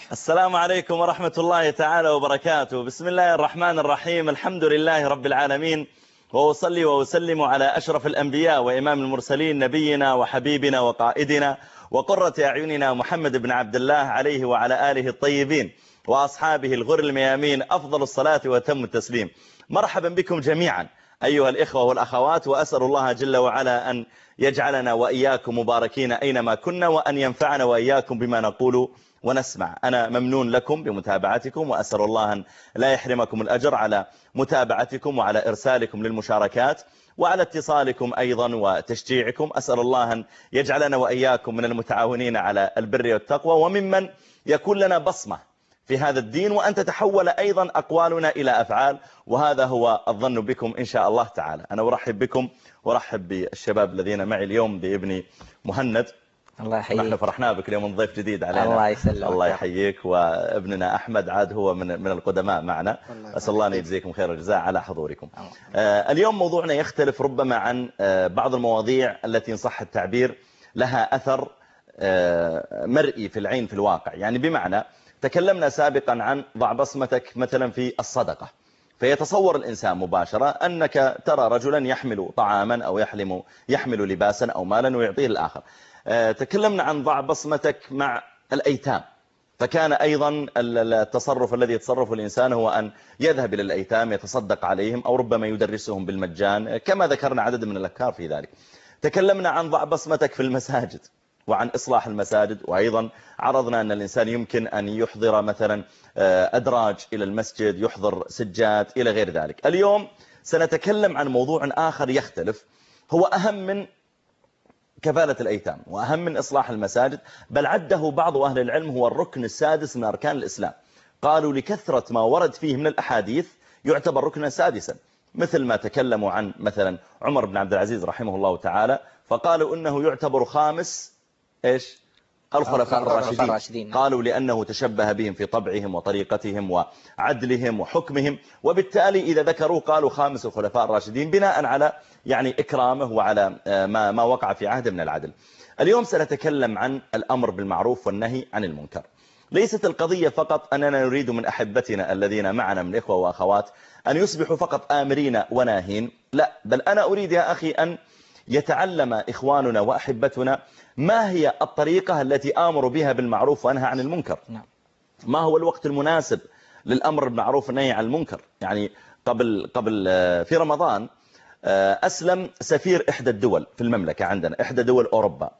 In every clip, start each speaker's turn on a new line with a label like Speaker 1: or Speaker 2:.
Speaker 1: السلام عليكم ورحمة الله تعالى وبركاته. بسم الله الرحمن الرحيم. الحمد لله رب العالمين، وأصلي وأسلم على أشرف الأنبياء وإمام المرسلين، نبينا وحبيبنا وقائدنا وقرة أعيننا محمد بن عبد الله، عليه وعلى آله الطيبين وأصحابه الغر الميامين أفضل الصلاة وتم التسليم. مرحبا بكم جميعا أيها الإخوة والأخوات، وأسأل الله جل وعلا أن يجعلنا وإياكم مباركين أينما كنا، وأن ينفعنا وإياكم بما نقول ونسمع. أنا ممنون لكم بمتابعتكم، وأسأل الله أن لا يحرمكم الأجر على متابعتكم وعلى إرسالكم للمشاركات وعلى اتصالكم أيضا وتشجيعكم. أسأل الله أن يجعلنا وإياكم من المتعاونين على البر والتقوى، وممن يكون لنا بصمة في هذا الدين، وأن تتحول أيضا أقوالنا إلى أفعال، وهذا هو الظن بكم إن شاء الله تعالى. أنا أرحب بكم وأرحب بالشباب الذين معي اليوم، بابني مهند.
Speaker 2: الله يحييك.
Speaker 1: نحن فرحنا بك اليوم، ضيف جديد علينا.
Speaker 2: الله يسلمك.
Speaker 1: الله يحييك. وابننا أحمد عاد هو من القدماء معنا. أسأل الله أن يجزيكم خير الجزاء على حضوركم. اليوم موضوعنا يختلف ربما عن بعض المواضيع التي إن صح التعبير لها أثر مرئي في العين في الواقع. يعني بمعنى تكلمنا سابقا عن ضع بصمتك مثلا في الصدقة، فيتصور الإنسان مباشرة أنك ترى رجلا يحمل طعاما أو يحمل لباسا أو مالا ويعطيه الآخر. تكلمنا عن ضع بصمتك مع الأيتام، فكان أيضا التصرف الذي يتصرف الإنسان هو أن يذهب إلى الأيتام يتصدق عليهم، أو ربما يدرسهم بالمجان، كما ذكرنا عدد من الأفكار في ذلك. تكلمنا عن ضع بصمتك في المساجد وعن إصلاح المساجد، وأيضا عرضنا أن الإنسان يمكن أن يحضر مثلا أدراج إلى المسجد، يحضر سجاد إلى غير ذلك. اليوم سنتكلم عن موضوع آخر يختلف، هو أهم من كفالة الأيتام وأهم من إصلاح المساجد، بل عده بعض أهل العلم هو الركن السادس من أركان الإسلام. قالوا لكثرة ما ورد فيه من الأحاديث يعتبر ركنا سادسا، مثل ما تكلموا عن مثلا عمر بن عبد العزيز رحمه الله تعالى، فقالوا إنه يعتبر خامس الخلفاء الراشدين. قالوا لأنه تشبه بهم في طبعهم وطريقتهم وعدلهم وحكمهم، وبالتالي إذا ذكروا قالوا خامس الخلفاء الراشدين، بناء على يعني إكرامه وعلى ما وقع في عهد من العدل. اليوم سنتكلم عن الأمر بالمعروف والنهي عن المنكر. ليست القضية فقط أننا نريد من أحبتنا الذين معنا من إخوة وأخوات أن يصبحوا فقط آمرين وناهين، لا، بل أنا أريد يا أخي أن يتعلم إخواننا وأحبتنا ما هي الطريقة التي آمر بها بالمعروف وأنهى عن المنكر. ما هو الوقت المناسب للأمر بالمعروف والنهي عن المنكر. يعني قبل في رمضان أسلم سفير إحدى الدول في المملكة عندنا، إحدى دول أوروبا،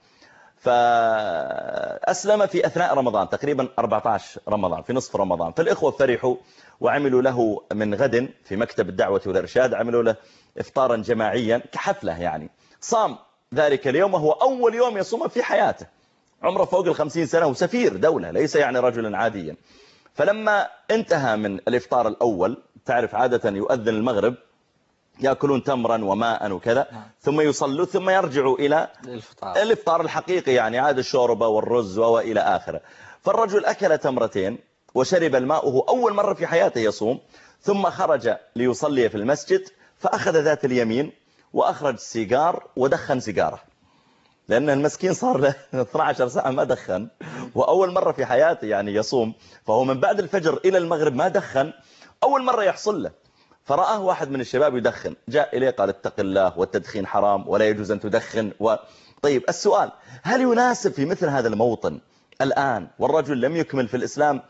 Speaker 1: فأسلم في أثناء رمضان تقريبا 14 رمضان، في نصف رمضان. فالإخوة فرحوا وعملوا له من غد في مكتب الدعوة والإرشاد، عملوا له إفطارا جماعيا كحفلة. يعني صام ذلك اليوم وهو أول يوم يصوم في حياته، عمره فوق 50 سنة وسفير دولة، ليس يعني رجلا عاديا. فلما انتهى من الإفطار الأول، تعرف عادة يؤذن المغرب، يأكلون تمرا وماء وكذا، ثم يصلوا ثم يرجعوا إلى الإفطار الحقيقي، يعني عاد الشوربة والرز وإلى آخره. فالرجل أكل تمرتين وشرب الماء، وهو أول مرة في حياته يصوم، ثم خرج ليصلي في المسجد، فأخذ ذات اليمين وأخرج سيجار ودخن سيجارة، لأن المسكين صار له 12 ساعة ما دخن، وأول مرة في حياته يعني يصوم، فهو من بعد الفجر إلى المغرب ما دخن، أول مرة يحصل له. فرآه واحد من الشباب يدخن، جاء إليه قال: اتق الله، والتدخين حرام ولا يجوز أن تدخن. طيب السؤال: هل يناسب في مثل هذا الموطن الآن والرجل لم يكمل في الإسلام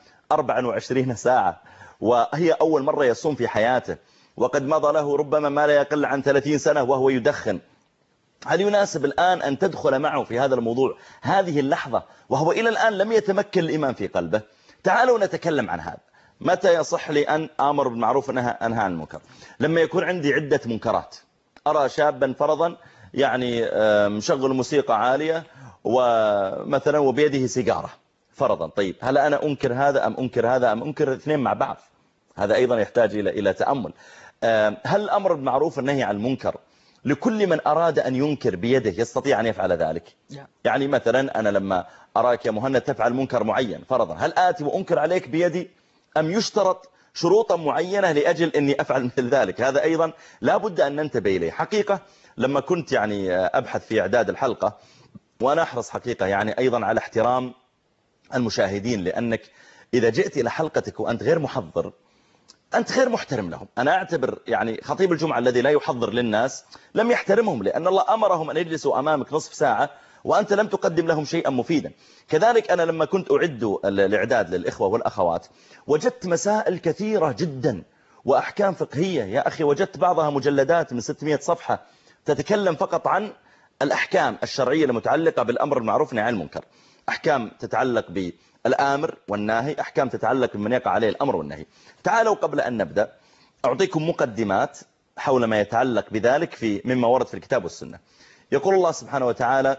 Speaker 1: 24 ساعة وهي أول مرة يصوم في حياته، وقد مضى له ربما ما لا يقل عن 30 سنة وهو يدخن، هل يناسب الآن أن تدخل معه في هذا الموضوع هذه اللحظة وهو إلى الآن لم يتمكن الإيمان في قلبه؟ تعالوا نتكلم عن هذا. متى يصح لي أن آمر بالمعروف أنهى عن المنكر؟ لما يكون عندي عدة منكرات، أرى شابا فرضا يعني مشغل موسيقى عالية ومثلا وبيده سيجارة فرضا، طيب هل أنا أنكر هذا أم أنكر هذا أم أنكر الاثنين مع بعض؟ هذا أيضا يحتاج إلى تأمل. هل الأمر بالمعروف والنهي عن المنكر لكل من أراد أن ينكر بيده يستطيع أن يفعل ذلك؟ يعني مثلا أنا لما أراك يا مهند تفعل منكر معين فرضا، هل آتي وأنكر عليك بيدي أم يشترط شروطا معينة لأجل أني أفعل مثل ذلك؟ هذا أيضا لا بد أن ننتبه إليه. حقيقة لما كنت يعني أبحث في إعداد الحلقة، وأنا أحرص حقيقة يعني أيضا على احترام المشاهدين، لأنك إذا جئت إلى حلقتك وأنت غير محضر أنت غير محترم لهم. أنا أعتبر يعني خطيب الجمعة الذي لا يحضر للناس لم يحترمهم، لأن الله أمرهم أن يجلسوا أمامك نصف ساعة وأنت لم تقدم لهم شيئا مفيدا. كذلك أنا لما كنت أعد الإعداد للإخوة والأخوات وجدت مسائل كثيرة جدا وأحكام فقهية يا أخي، وجدت بعضها مجلدات من 600 صفحة تتكلم فقط عن الأحكام الشرعية المتعلقة بالأمر المعروف والنهي عن المنكر، أحكام تتعلق بالآمر والناهي، أحكام تتعلق بمن يقع عليه الأمر والنهي. تعالوا قبل أن نبدأ أعطيكم مقدمات حول ما يتعلق بذلك مما ورد في الكتاب والسنة. يقول الله سبحانه وتعالى: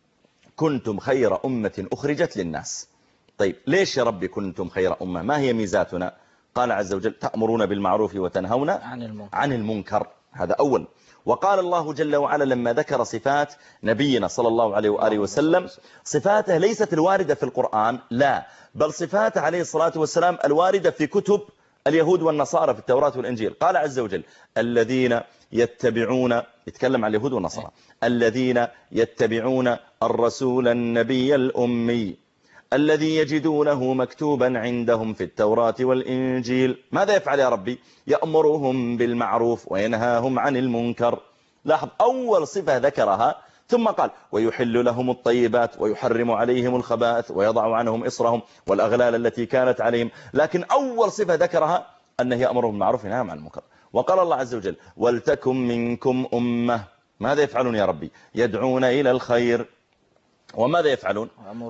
Speaker 1: كنتم خير أمة أخرجت للناس. طيب ليش يا ربي كنتم خير أمة؟ ما هي ميزاتنا؟ قال عز وجل: تأمرون بالمعروف وتنهون عن المنكر. هذا أول. وقال الله جل وعلا لما ذكر صفات نبينا صلى الله عليه وآله وسلم، صفاته ليست الواردة في القرآن، لا، بل صفاته عليه الصلاة والسلام الواردة في كتب اليهود والنصارى في التوراة والإنجيل. قال عز وجل: الذين يتبعون، يتكلم عن اليهود والنصارى، الذين يتبعون الرسول النبي الأمي الذي يجدونه مكتوبا عندهم في التوراة والإنجيل. ماذا يفعل يا ربي؟ يأمرهم بالمعروف وينهاهم عن المنكر. لاحظ أول صفة ذكرها، ثم قال: ويحل لهم الطيبات ويحرم عليهم الخبائث ويضع عنهم إصرهم والأغلال التي كانت عليهم. لكن أول صفة ذكرها أنه يأمرهم بالمعروف وينهاهم عن المنكر. وقال الله عز وجل: ولتكن منكم أمة. ماذا يفعلون يا ربي؟ يدعون إلى الخير. وماذا يفعلون؟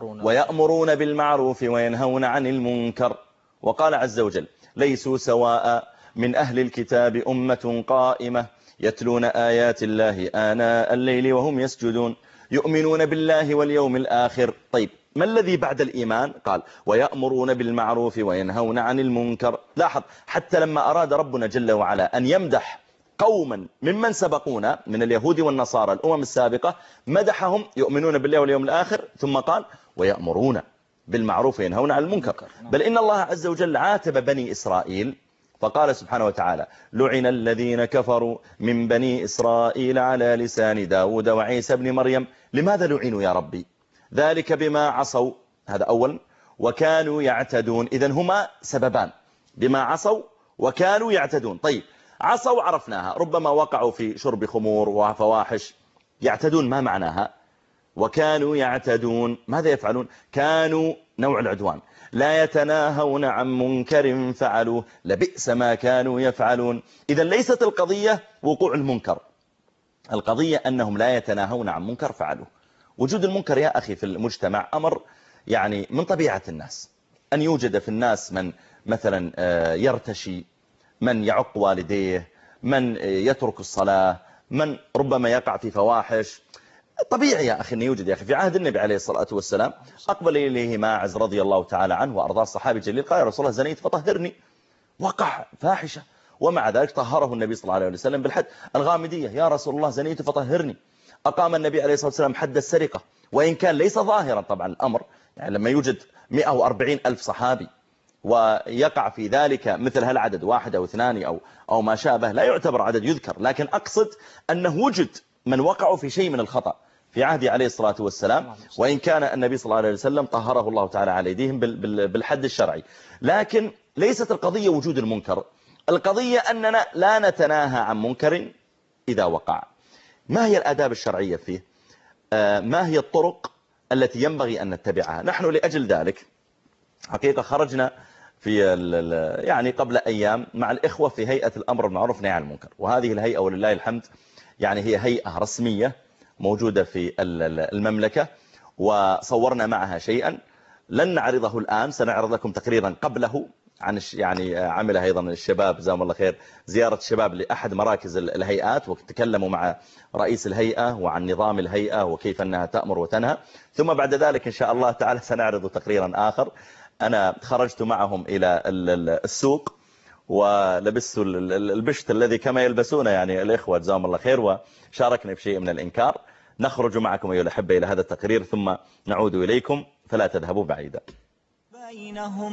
Speaker 1: ويأمرون بالمعروف وينهون عن المنكر. وقال عز وجل: ليسوا سواء من أهل الكتاب أمة قائمة يتلون آيات الله آناء الليل وهم يسجدون يؤمنون بالله واليوم الآخر. طيب ما الذي بعد الإيمان؟ قال: ويأمرون بالمعروف وينهون عن المنكر. لاحظ حتى لما أراد ربنا جل وعلا أن يمدح قوما ممن سبقونا من اليهود والنصارى الأمم السابقة، مدحهم يؤمنون بالله واليوم الآخر، ثم قال: ويأمرون بالمعروف وينهون عن المنكر. بل إن الله عز وجل عاتب بني إسرائيل فقال سبحانه وتعالى: لعن الذين كفروا من بني إسرائيل على لسان داود وعيسى بن مريم. لماذا لعنوا يا ربي؟ ذلك بما عصوا، هذا أول، وكانوا يعتدون. إذن هما سببان، بما عصوا وكانوا يعتدون. طيب عصوا عرفناها، ربما وقعوا في شرب خمور وفواحش. يعتدون ما معناها؟ وكانوا يعتدون ماذا يفعلون؟ كانوا نوع العدوان، لا يتناهون عن منكر فعلوه لبئس ما كانوا يفعلون. إذا ليست القضية وقوع المنكر، القضية أنهم لا يتناهون عن منكر فعلوه. وجود المنكر يا أخي في المجتمع أمر يعني من طبيعة الناس، أن يوجد في الناس من مثلا يرتشي، من يعق والديه، من يترك الصلاة، من ربما يقع في فواحش. طبيعي يا أخي أن يوجد. يا أخي في عهد النبي عليه الصلاة والسلام أقبل إليه ماعز رضي الله تعالى عنه وأرضاه، الصحابي الجليل، قال: يا رسول الله زنيت فطهرني. وقع فاحشة، ومع ذلك طهره النبي صلى الله عليه وسلم بالحد. الغامدية: يا رسول الله زنيت فطهرني. أقام النبي عليه الصلاة والسلام حد السرقة، وإن كان ليس ظاهرا طبعا الأمر، يعني لما يوجد 140 ألف صحابي ويقع في ذلك مثل هالعدد، واحد أو اثنان أو ما شابه، لا يعتبر عدد يذكر. لكن أقصد أنه وجد من وقعوا في شيء من الخطأ في عهد عليه الصلاة والسلام، وإن كان النبي صلى الله عليه وسلم طهره الله تعالى على يديهم بالحد الشرعي. لكن ليست القضية وجود المنكر، القضية أننا لا نتناهى عن منكر إذا وقع. ما هي الآداب الشرعية فيه؟ ما هي الطرق التي ينبغي أن نتبعها؟ نحن لأجل ذلك حقيقة خرجنا في يعني قبل أيام مع الإخوة في هيئة الأمر بالمعروف والنهي عن المنكر، وهذه الهيئة ولله الحمد يعني هي هيئة رسمية موجودة في المملكة، وصورنا معها شيئا لن نعرضه الآن، سنعرض لكم تقريرا قبله عن يعني عملها أيضا الشباب جزاهم الله خير، زيارة الشباب لأحد مراكز الهيئات، وتكلموا مع رئيس الهيئة وعن نظام الهيئة وكيف أنها تأمر وتنهى. ثم بعد ذلك إن شاء الله تعالى سنعرض تقريرا آخر. أنا خرجت معهم إلى السوق ولبست البشت الذي كما يلبسونه يعني الإخوة جزاهم الله خير، وشاركنا بشيء من الإنكار. نخرج معكم أيها الأحبة إلى هذا التقرير ثم نعود إليكم، فلا تذهبوا بعيدا.
Speaker 2: بينهم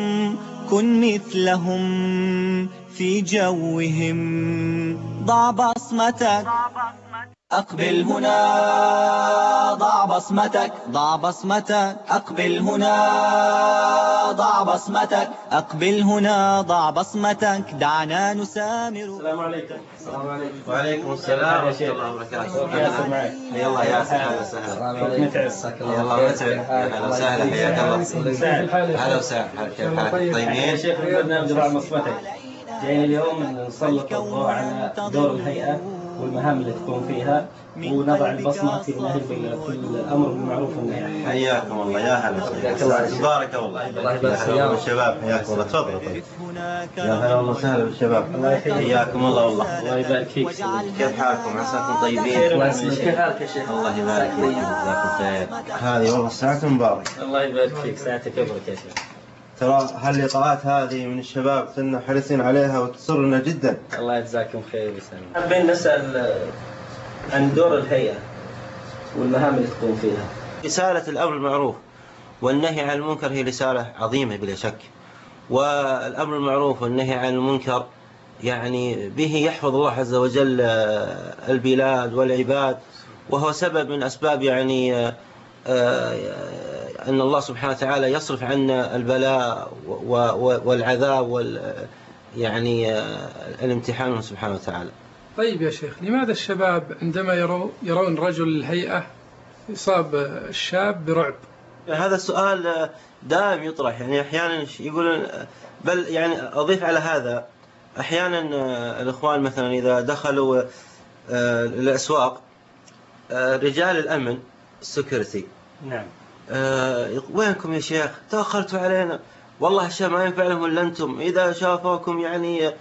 Speaker 2: كن مثلهم في جوهم، ضع بصمتك أقبل هنا ضع بصمتك، ضع بصمتك. أقبل هنا ضع بصمتك، أقبل هنا ضع بصمتك. دعنا نسامر.
Speaker 3: السلام عليكم.
Speaker 4: السلام عليكم. وعليكم السلام ورحمة الله وبركاته. حيا الله يا سهلا وسهلا.
Speaker 3: متعب.
Speaker 4: الله متعب. اهلا وسهلا حياك الله. اهلا وسهلا. كيف حالك؟ طيبين؟
Speaker 3: يا شيخ في برنامج ضع بصمتك جايين اليوم نسلط الضوء على دور الهيئة والمهام اللي تقوم فيها ونضع البصمة في النهي في الأمر بالمعروف والنهي عن المنكر.
Speaker 4: حياكم الله يا هلا وسهلا. بارك الله.
Speaker 3: الله يبارك فيك.
Speaker 4: الشباب حياكم الله. تفضلوا طيب. يا هلا والله وسهلا بالشباب. حياكم الله والله.
Speaker 3: الله يبارك فيك.
Speaker 4: كيف حالكم؟ عساكم طيبين؟
Speaker 3: كيف حالك يا شيخ؟
Speaker 4: الله يبارك فيك. جزاكم خير. هذه والله ساعة مباركة.
Speaker 3: الله يبارك فيك. ساعتك يبارك يا شيخ.
Speaker 4: ترى هاللقاءات هذه من الشباب كنا حريصين عليها وتسرنا جدا.
Speaker 3: الله يجزاكم خير ويسلمك. حابين نسأل عن دور الهيئة والمهام اللي تقوم فيها.
Speaker 4: رسالة الأمر بالمعروف والنهي عن المنكر هي رسالة عظيمة بلا شك. والأمر بالمعروف والنهي عن المنكر يعني به يحفظ الله عز وجل البلاد والعباد، وهو سبب من أسباب يعني أن الله سبحانه وتعالى يصرف عنا البلاء والعذاب يعني الامتحان منه سبحانه وتعالى.
Speaker 5: طيب يا شيخ، لماذا الشباب عندما يرون رجل الهيئة يصاب الشاب برعب؟
Speaker 4: هذا السؤال دائم يطرح، يعني أحيانا يقولون، بل يعني أضيف على هذا أحيانا الإخوان مثلا إذا دخلوا الأسواق رجال الأمن السكيورتي،
Speaker 3: نعم،
Speaker 4: وينكم يا شيخ تأخرتوا علينا، والله الشيء ما ينفع لهم إلا أنتم، إذا شافوكم يعني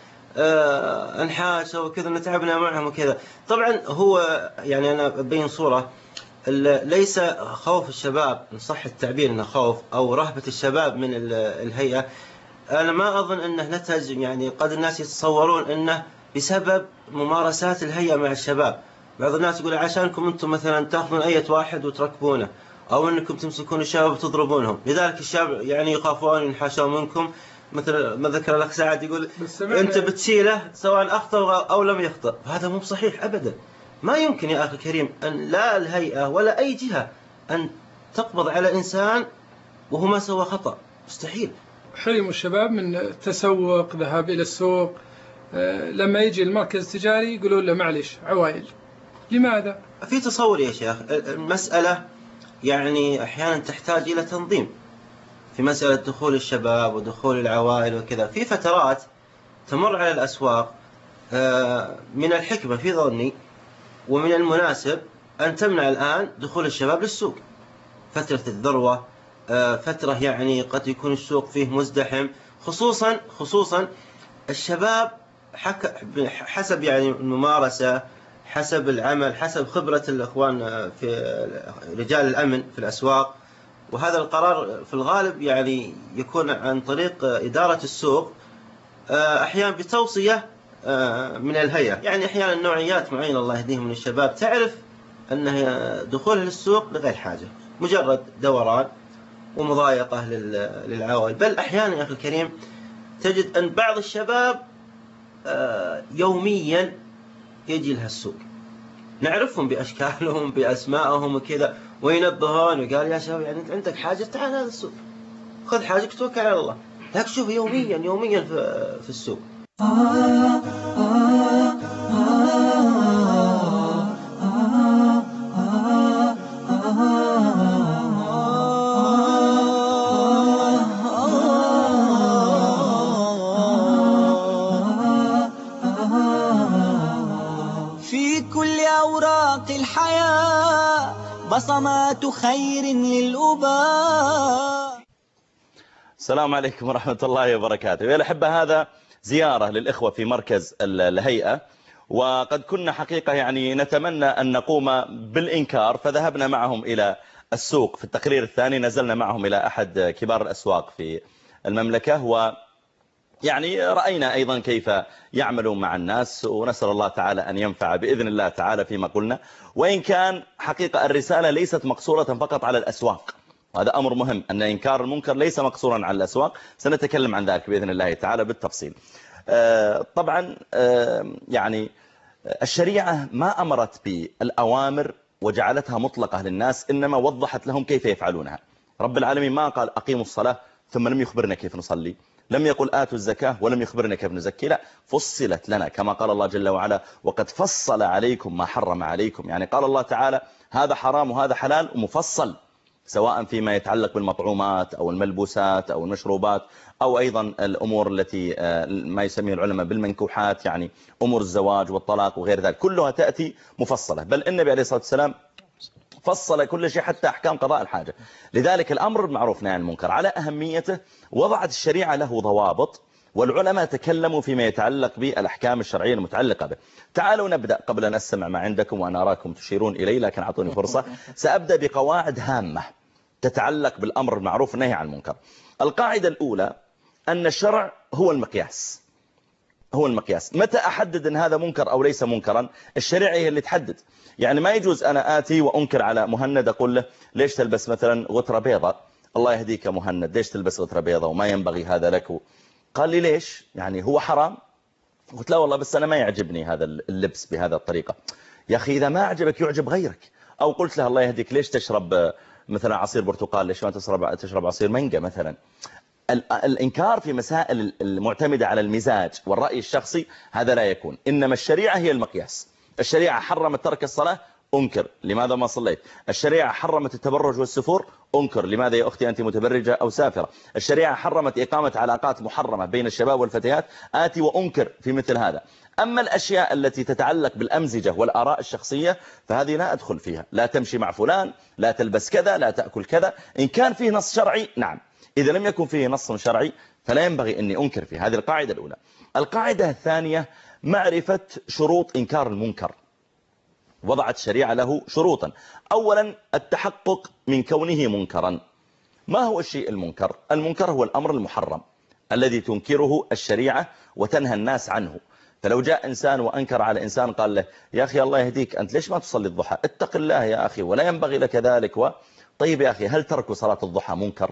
Speaker 4: انحاشوا وكذا نتعبنا معهم وكذا. طبعا هو يعني أنا أبين صورة، ليس خوف الشباب إن صح التعبير إنه خوف أو رهبة الشباب من الهيئة، أنا ما أظن أنه نتج، يعني قد الناس يتصورون أنه بسبب ممارسات الهيئة مع الشباب. بعض الناس يقول عشانكم أنتم مثلا تأخذون أي واحد وتركبونه، أو أنكم تمسكون الشباب وتضربونهم، لذلك الشباب يعني يخافون ينحاشون منكم. مثل ما ذكر الأخ سعد يقول أنت بتشيله سواء أخطأ أو لم يخطأ، هذا مو صحيح أبدا. ما يمكن يا أخي الكريم أن لا الهيئة ولا أي جهة أن تقبض على إنسان وهو ما سوى خطأ، مستحيل.
Speaker 5: حرموا الشباب من التسوق، ذهاب إلى السوق، لما يجي المركز التجاري يقولون له معلش عوائل. لماذا؟
Speaker 4: في تصور يا شيخ، المسألة يعني أحيانا تحتاج إلى تنظيم في مسألة دخول الشباب ودخول العوائل وكذا. في فترات تمر على الأسواق، من الحكمة في ظني ومن المناسب أن تمنع الآن دخول الشباب للسوق، فترة الذروة، فترة يعني قد يكون السوق فيه مزدحم، خصوصا الشباب حسب يعني الممارسة، حسب العمل، حسب خبرة الإخوان في رجال الأمن في الأسواق. وهذا القرار في الغالب يعني يكون عن طريق إدارة السوق، أحيانا بتوصية من الهيئة. يعني أحيانا نوعيات معينة الله يهديهم من الشباب تعرف أنه دخولها للسوق لغير حاجة، مجرد دوران ومضايقة للعوائل. بل أحيانا يا أخي الكريم تجد أن بعض الشباب يوميا يجي لها السوق، نعرفهم بأشكالهم بأسمائهم وكذا، وينبهون وقال يا شباب يعني أنت عندك حاجة تعال هذا السوق، خذ حاجك توكل على الله. لكن شوف يوميا في السوق.
Speaker 2: في كل أوراق الحياة بصمات خير للأباء.
Speaker 1: السلام عليكم ورحمة الله وبركاته. يا الأحبة، هذا زيارة للإخوة في مركز الهيئة، وقد كنا حقيقة يعني نتمنى أن نقوم بالإنكار، فذهبنا معهم إلى السوق. في التقرير الثاني نزلنا معهم إلى أحد كبار الأسواق في المملكة، ويعني رأينا أيضا كيف يعملون مع الناس، ونسأل الله تعالى أن ينفع بإذن الله تعالى فيما قلنا. وإن كان حقيقة الرسالة ليست مقصورة فقط على الأسواق، وهذا أمر مهم، أن إنكار المنكر ليس مقصورا على الأسواق، سنتكلم عن ذلك بإذن الله تعالى بالتفصيل. طبعا يعني الشريعة ما أمرت بالأوامر وجعلتها مطلقة للناس، إنما وضحت لهم كيف يفعلونها. رب العالمين ما قال أقيموا الصلاة ثم لم يخبرنا كيف نصلي، لم يقل آتوا الزكاة ولم يخبرنا كيف نزكي، لا، فصلت لنا كما قال الله جل وعلا وقد فصل عليكم ما حرم عليكم. يعني قال الله تعالى هذا حرام وهذا حلال ومفصل، سواء فيما يتعلق بالمطعومات أو الملبوسات أو المشروبات أو أيضا الأمور التي ما يسميه العلماء بالمنكوحات، يعني أمور الزواج والطلاق وغير ذلك، كلها تأتي مفصلة. بل النبي عليه الصلاة والسلام فصل كل شيء حتى أحكام قضاء الحاجة. لذلك الأمر بالمعروف والنهي عن المنكر على أهميته وضعت الشريعة له ضوابط، والعلماء تكلموا فيما يتعلق بالأحكام الشرعية المتعلقة به. تعالوا نبدأ قبل أن أسمع ما عندكم وأنا أراكم تشيرون إلي، لكن أعطوني فرصة. سأبدأ بقواعد هامة تتعلق بالأمر بالمعروف والنهي عن المنكر. القاعدة الأولى أن الشرع هو المقياس. هو المقياس. متى أحدد أن هذا منكر أو ليس منكرا؟ الشريعة هي اللي تحدد. يعني ما يجوز أنا آتي وأنكر على مهند أقول له ليش تلبس مثلا غترة بيضاء، الله يهديك مهند ليش تلبس غترة بيضاء وما ينبغي هذا لك. قال لي ليش؟ يعني هو حرام؟ قلت لا والله بس أنا ما يعجبني هذا اللبس بهذا الطريقة. يا أخي إذا ما أعجبك يعجب غيرك. أو قلت له الله يهديك ليش تشرب مثلا عصير برتقال، ليش ما تشرب عصير مانجا مثلا. الإنكار في مسائل المعتمدة على المزاج والرأي الشخصي هذا لا يكون، إنما الشريعة هي المقياس. الشريعة حرمت ترك الصلاة، أنكر لماذا ما صليت. الشريعة حرمت التبرج والسفور، أنكر لماذا يا أختي أنت متبرجة أو سافرة. الشريعة حرمت إقامة علاقات محرمة بين الشباب والفتيات، آتي وأنكر في مثل هذا. أما الأشياء التي تتعلق بالأمزجة والآراء الشخصية فهذه لا أدخل فيها، لا تمشي مع فلان، لا تلبس كذا، لا تأكل كذا. إن كان فيه نص شرعي نعم، إذا لم يكن فيه نص شرعي فلا ينبغي أني أنكر فيه. هذه القاعدة الأولى. القاعدة الثانية معرفة شروط إنكار المنكر. وضعت الشريعة له شروطا. أولا التحقق من كونه منكرا. ما هو الشيء المنكر؟ المنكر هو الأمر المحرم الذي تنكره الشريعة وتنهى الناس عنه. فلو جاء إنسان وأنكر على إنسان قال له يا أخي الله يهديك أنت ليش ما تصلي الضحى، اتق الله يا أخي ولا ينبغي لك ذلك طيب يا أخي هل ترك صلاة الضحى منكر؟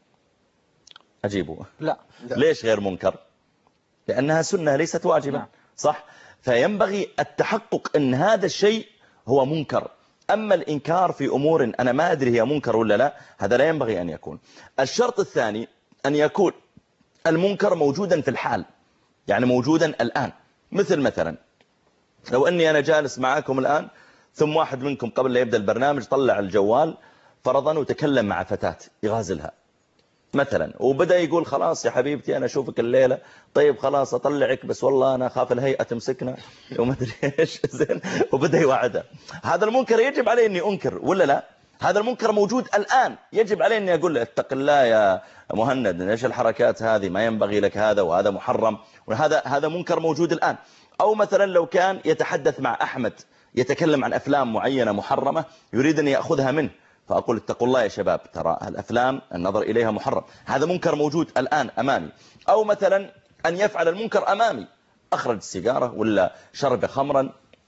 Speaker 1: أجيبه
Speaker 6: لا.
Speaker 1: ليش غير منكر؟ لأنها سنة ليست واجبة. صح؟ فينبغي التحقق أن هذا الشيء هو منكر. أما الإنكار في أمور أنا ما أدري هي منكر ولا لا، هذا لا ينبغي أن يكون. الشرط الثاني أن يكون المنكر موجودا في الحال، يعني موجودا الآن. مثلا لو أني أنا جالس معاكم الآن ثم واحد منكم قبل لا يبدأ البرنامج طلع الجوال فرضا وتكلم مع فتاة يغازلها مثلا، وبدأ يقول خلاص يا حبيبتي أنا أشوفك الليلة، طيب خلاص أطلعك بس والله أنا خاف الهيئة تمسكنا وما أدري إيش زين، وبدأ يوعدها. هذا المنكر يجب عليه أني أنكر ولا لا؟ هذا المنكر موجود الآن، يجب عليه أني أقول له اتق الله يا مهند إيش الحركات هذه، ما ينبغي لك هذا وهذا محرم، وهذا منكر موجود الآن. أو مثلا لو كان يتحدث مع أحمد يتكلم عن أفلام معينة محرمة يريد أن يأخذها منه، فأقول اتقوا الله يا شباب ترى الأفلام النظر إليها محرم، هذا منكر موجود الآن أمامي. أو مثلا أن يفعل المنكر أمامي، أخرج السيجارة ولا شرب خمرا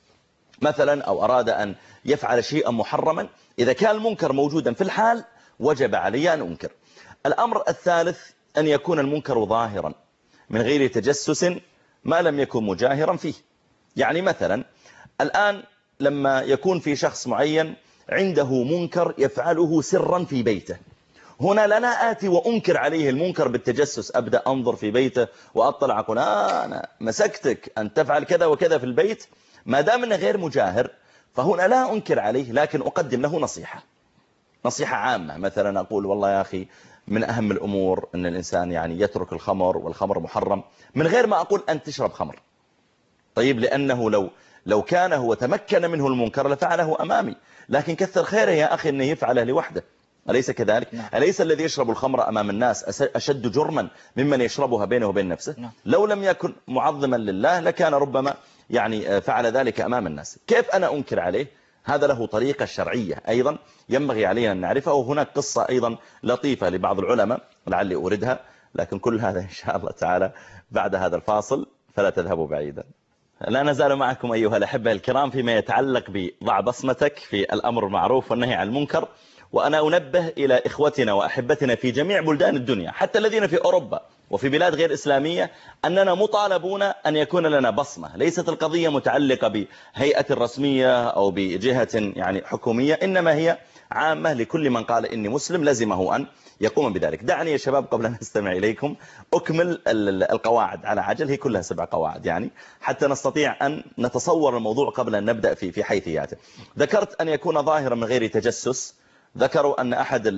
Speaker 1: مثلا، أو أراد أن يفعل شيئا محرما، إذا كان المنكر موجودا في الحال وجب علي أن أنكر. الأمر الثالث أن يكون المنكر ظاهرا من غير تجسس ما لم يكن مجاهرا فيه. يعني مثلا الآن لما يكون في شخص معين عنده منكر يفعله سرا في بيته، هنا لا أنا آتي وأنكر عليه المنكر بالتجسس، أبدأ أنظر في بيته وأطلع أقول أنا مسكتك أن تفعل كذا وكذا في البيت، ما دام أنه غير مجاهر فهنا لا أنكر عليه، لكن أقدم له نصيحة عامة. مثلا أقول والله يا أخي من أهم الأمور أن الإنسان يعني يترك الخمر، والخمر محرم، من غير ما أقول أن تشرب خمر. طيب لأنه لو كان هو تمكن منه المنكر لفعله أمامي، لكن كثر خيره يا أخي أنه يفعله لوحده، أليس كذلك؟ أليس الذي يشرب الخمر أمام الناس أشد جرما ممن يشربها بينه وبين نفسه؟ لو لم يكن معظما لله لكان ربما يعني فعل ذلك أمام الناس. كيف أنا أنكر عليه؟ هذا له طريقة شرعية أيضا ينبغي علينا أن نعرفها، وهناك قصة أيضا لطيفة لبعض العلماء لعلي أوردها، لكن كل هذا إن شاء الله تعالى بعد هذا الفاصل، فلا تذهبوا بعيدا. لا نزال معكم أيها الأحبة الكرام فيما يتعلق بضع بصمتك في الأمر المعروف والنهي عن المنكر. وأنا أنبه إلى إخوتنا وأحبتنا في جميع بلدان الدنيا، حتى الذين في أوروبا وفي بلاد غير إسلامية أننا مطالبون أن يكون لنا بصمة. ليست القضية متعلقة بهيئة رسمية أو بجهة يعني حكومية، إنما هي عامة لكل من قال إني مسلم لزمه أن يقوم بذلك. دعني يا شباب قبل أن أستمع إليكم أكمل القواعد على عجل، هي كلها 7 قواعد يعني حتى نستطيع أن نتصور الموضوع قبل أن نبدأ في حيثياته. ذكرت أن يكون ظاهرا من غير تجسس. ذكروا أن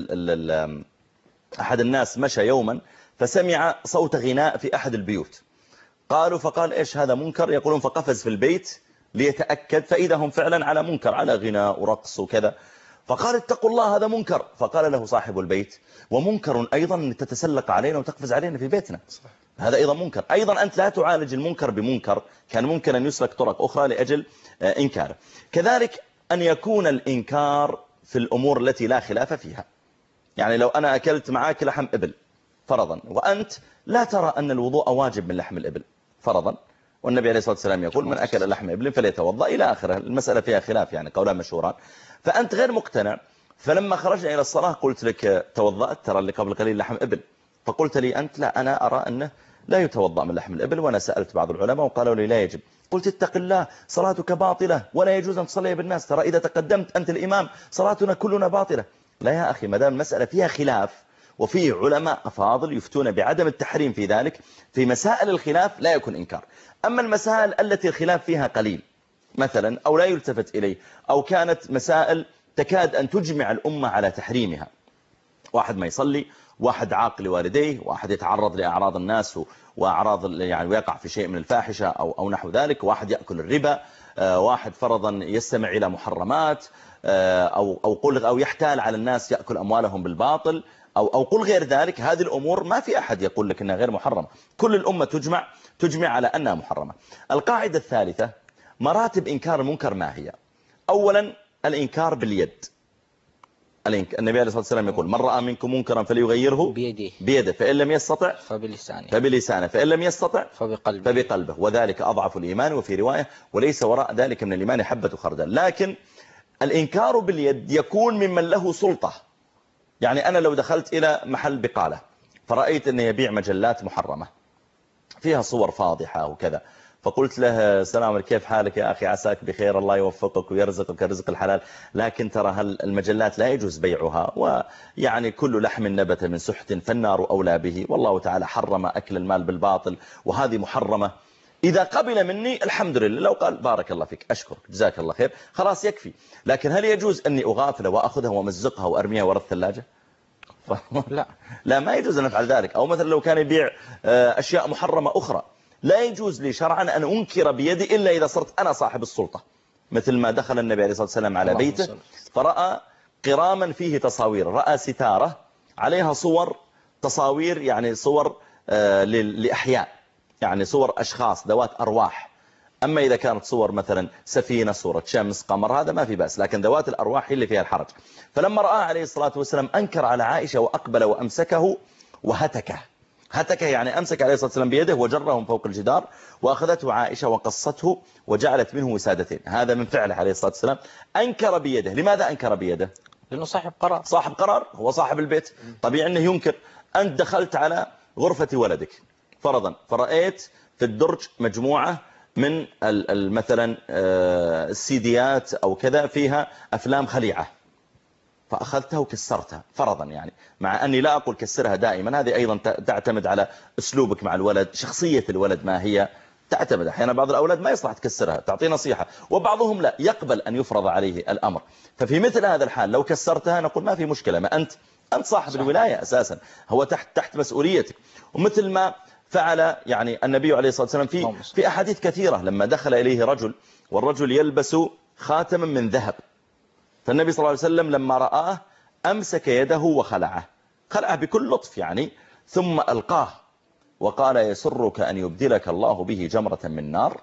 Speaker 1: أحد الناس مشى يوما فسمع صوت غناء في أحد البيوت. قالوا فقال إيش هذا منكر؟ يقولون فقفز في البيت ليتأكد فإذا هم فعلا على منكر، على غناء ورقص وكذا. فقال اتقوا الله هذا منكر. فقال له صاحب البيت ومنكر أيضا أن تتسلق علينا وتقفز علينا في بيتنا، هذا أيضا منكر. أيضا أنت لا تعالج المنكر بمنكر، كان ممكن أن يسلك طرق أخرى لأجل إنكاره. كذلك أن يكون الإنكار في الأمور التي لا خلاف فيها. يعني لو أنا أكلت معاك لحم إبل فرضا وأنت لا ترى أن الوضوء واجب من لحم الإبل فرضا، والنبي عليه الصلاة والسلام يقول من أكل لحم إبل فليتوضأ إلى آخره، المسألة فيها خلاف يعني قولان مشهوران. فأنت غير مقتنع، فلما خرجنا إلى الصلاة قلت لك توضأت، ترى اللي قبل قليل لحم إبل، فقلت لي أنت لا أنا أرى أنه لا يتوضأ من لحم الإبل، وأنا سألت بعض العلماء وقالوا لي لا يجب. قلت اتق الله صلاتك باطلة ولا يجوز أن تصلي بالناس، ترى إذا تقدمت أنت الإمام صلاتنا كلنا باطلة. لا يا أخي، ما دام المسألة فيها خلاف وفيه علماء أفاضل يفتون بعدم التحريم في ذلك، في مسائل الخلاف لا يكون إنكار. أما المسائل التي الخلاف فيها قليل مثلا أو لا يلتفت إليه أو كانت مسائل تكاد أن تجمع الأمة على تحريمها، واحد ما يصلي، واحد عاق لوالديه، واحد يتعرض لأعراض الناس وأعراض يعني ويقع في شيء من الفاحشة أو نحو ذلك، واحد يأكل الربا، واحد فرضا يستمع إلى محرمات أو يحتال على الناس يأكل أموالهم بالباطل أو قل غير ذلك. هذه الأمور ما في أحد يقول لك أنها غير محرمة، كل الأمة تجمع على أنها محرمة. القاعدة الثالثة مراتب إنكار المنكر ما هي؟ أولا الإنكار باليد. النبي عليه الصلاة والسلام يقول من رأى منكم منكرا فليغيره بيده فإن لم يستطع فبلسانه فإن لم يستطع فبقلبه وذلك أضعف الإيمان. وفي رواية وليس وراء ذلك من الإيمان حبة خردل. لكن الإنكار باليد يكون ممن له سلطة. يعني أنا لو دخلت إلى محل بقالة فرأيت أنه يبيع مجلات محرمة فيها صور فاضحة وكذا، فقلت له السلام عليكم كيف حالك يا أخي، عساك بخير، الله يوفقك ويرزقك الرزق الحلال، لكن ترى المجلات لا يجوز بيعها، ويعني كل لحم نبت من سحت فالنار أولى به، والله تعالى حرم أكل المال بالباطل وهذه محرمة. إذا قبل مني الحمد لله، لو قال بارك الله فيك أشكرك جزاك الله خير خلاص يكفي. لكن هل يجوز أني أغافل وأخذها ومزقها وأرميها وراء الثلاجة؟ لا ما يجوز أن أفعل ذلك. أو مثلا لو كان يبيع أشياء محرمة أخرى لا يجوز لي شرعا أن أنكر بيدي إلا إذا صرت أنا صاحب السلطة. مثل ما دخل النبي عليه الصلاة والسلام على بيته فرأى قراما فيه تصاوير، رأى ستارة عليها صور تصاوير يعني صور لأحياء، يعني صور أشخاص ذوات أرواح. أما إذا كانت صور مثلا سفينة، صورة شمس، قمر، هذا ما في بأس، لكن ذوات الأرواح هي اللي فيها الحرج. فلما رأى عليه الصلاة والسلام أنكر على عائشة وأقبل وأمسكه وهتكه. هتكه يعني أمسك عليه الصلاة والسلام بيده وجره من فوق الجدار، وأخذته عائشة وقصته وجعلت منه وسادتين. هذا من فعله عليه الصلاة والسلام، أنكر بيده. لماذا أنكر بيده؟
Speaker 6: لأنه صاحب قرار.
Speaker 1: صاحب قرار، هو صاحب البيت، طبيعي أنه ينكر. أنت دخلت على غرفة ولدك فرضا فرأيت في الدرج مجموعة من مثلا السيديات أو كذا فيها أفلام خليعة، فأخذتها وكسرتها فرضا، يعني مع أني لا أقول كسرها دائما، هذه أيضا تعتمد على أسلوبك مع الولد، شخصية الولد ما هي، تعتمد. أحيانا بعض الأولاد ما يصلح تكسرها، تعطيه نصيحة، وبعضهم لا يقبل أن يفرض عليه الأمر. ففي مثل هذا الحال لو كسرتها نقول ما في مشكلة، ما أنت صاحب الولاية أساسا، هو تحت مسؤوليتك. ومثل ما فعل يعني النبي عليه الصلاة والسلام في أحاديث كثيرة، لما دخل إليه رجل والرجل يلبس خاتما من ذهب، فالنبي صلى الله عليه وسلم لما رآه أمسك يده وخلعه بكل لطف يعني، ثم ألقاه وقال يسرك أن يبدلك الله به جمرة من نار.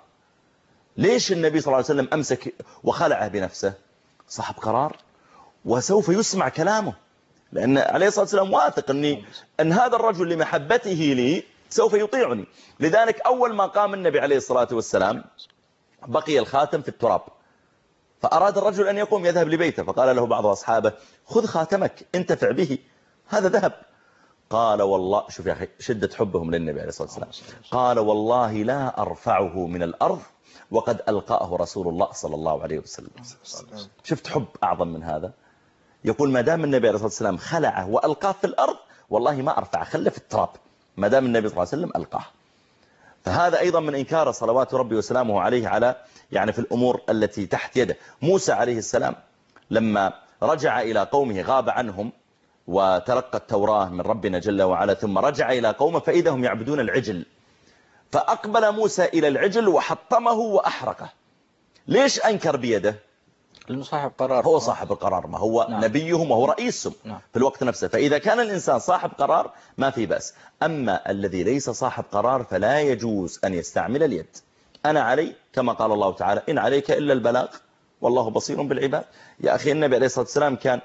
Speaker 1: ليش النبي صلى الله عليه وسلم أمسك وخلعه بنفسه؟ صاحب قرار وسوف يسمع كلامه، لأن عليه الصلاة والسلام واثق أن هذا الرجل لمحبته لي سوف يطيعني. لذلك أول ما قام النبي عليه الصلاة والسلام بقي الخاتم في التراب، فأراد الرجل أن يقوم يذهب لبيته، فقال له بعض أصحابه خذ خاتمك انتفع به، هذا ذهب. قال والله، شوف يا أخي شدة حبهم للنبي عليه الصلاة والسلام، قال والله لا أرفعه من الأرض وقد ألقاه رسول الله صلى الله عليه وسلم. شفت حب أعظم من هذا؟ يقول ما دام النبي عليه الصلاة والسلام خلعه وألقاه في الأرض والله ما أرفعه، خله في التراب ما دام النبي صلى الله عليه وسلم ألقاه. فهذا أيضا من إنكار صلوات ربي وسلامه عليه على في الأمور التي تحت يده. موسى عليه السلام لما رجع إلى قومه غاب عنهم وتلقى التوراة من ربنا جل وعلا، ثم رجع إلى قومه فإذا هم يعبدون العجل، فأقبل موسى إلى العجل وحطمه وأحرقه. ليش أنكر بيده؟
Speaker 6: لأنه صاحب قرار،
Speaker 1: هو صاحب القرار، ما هو
Speaker 6: نعم.
Speaker 1: نبيهم وهو رئيسهم
Speaker 6: نعم.
Speaker 1: في الوقت نفسه. فإذا كان الإنسان صاحب قرار ما في بأس، أما الذي ليس صاحب قرار فلا يجوز أن يستعمل اليد. أنا علي كما قال الله تعالى إن عليك إلا البلاغ والله بصير بالعباد. يا أخي النبي عليه الصلاة والسلام كان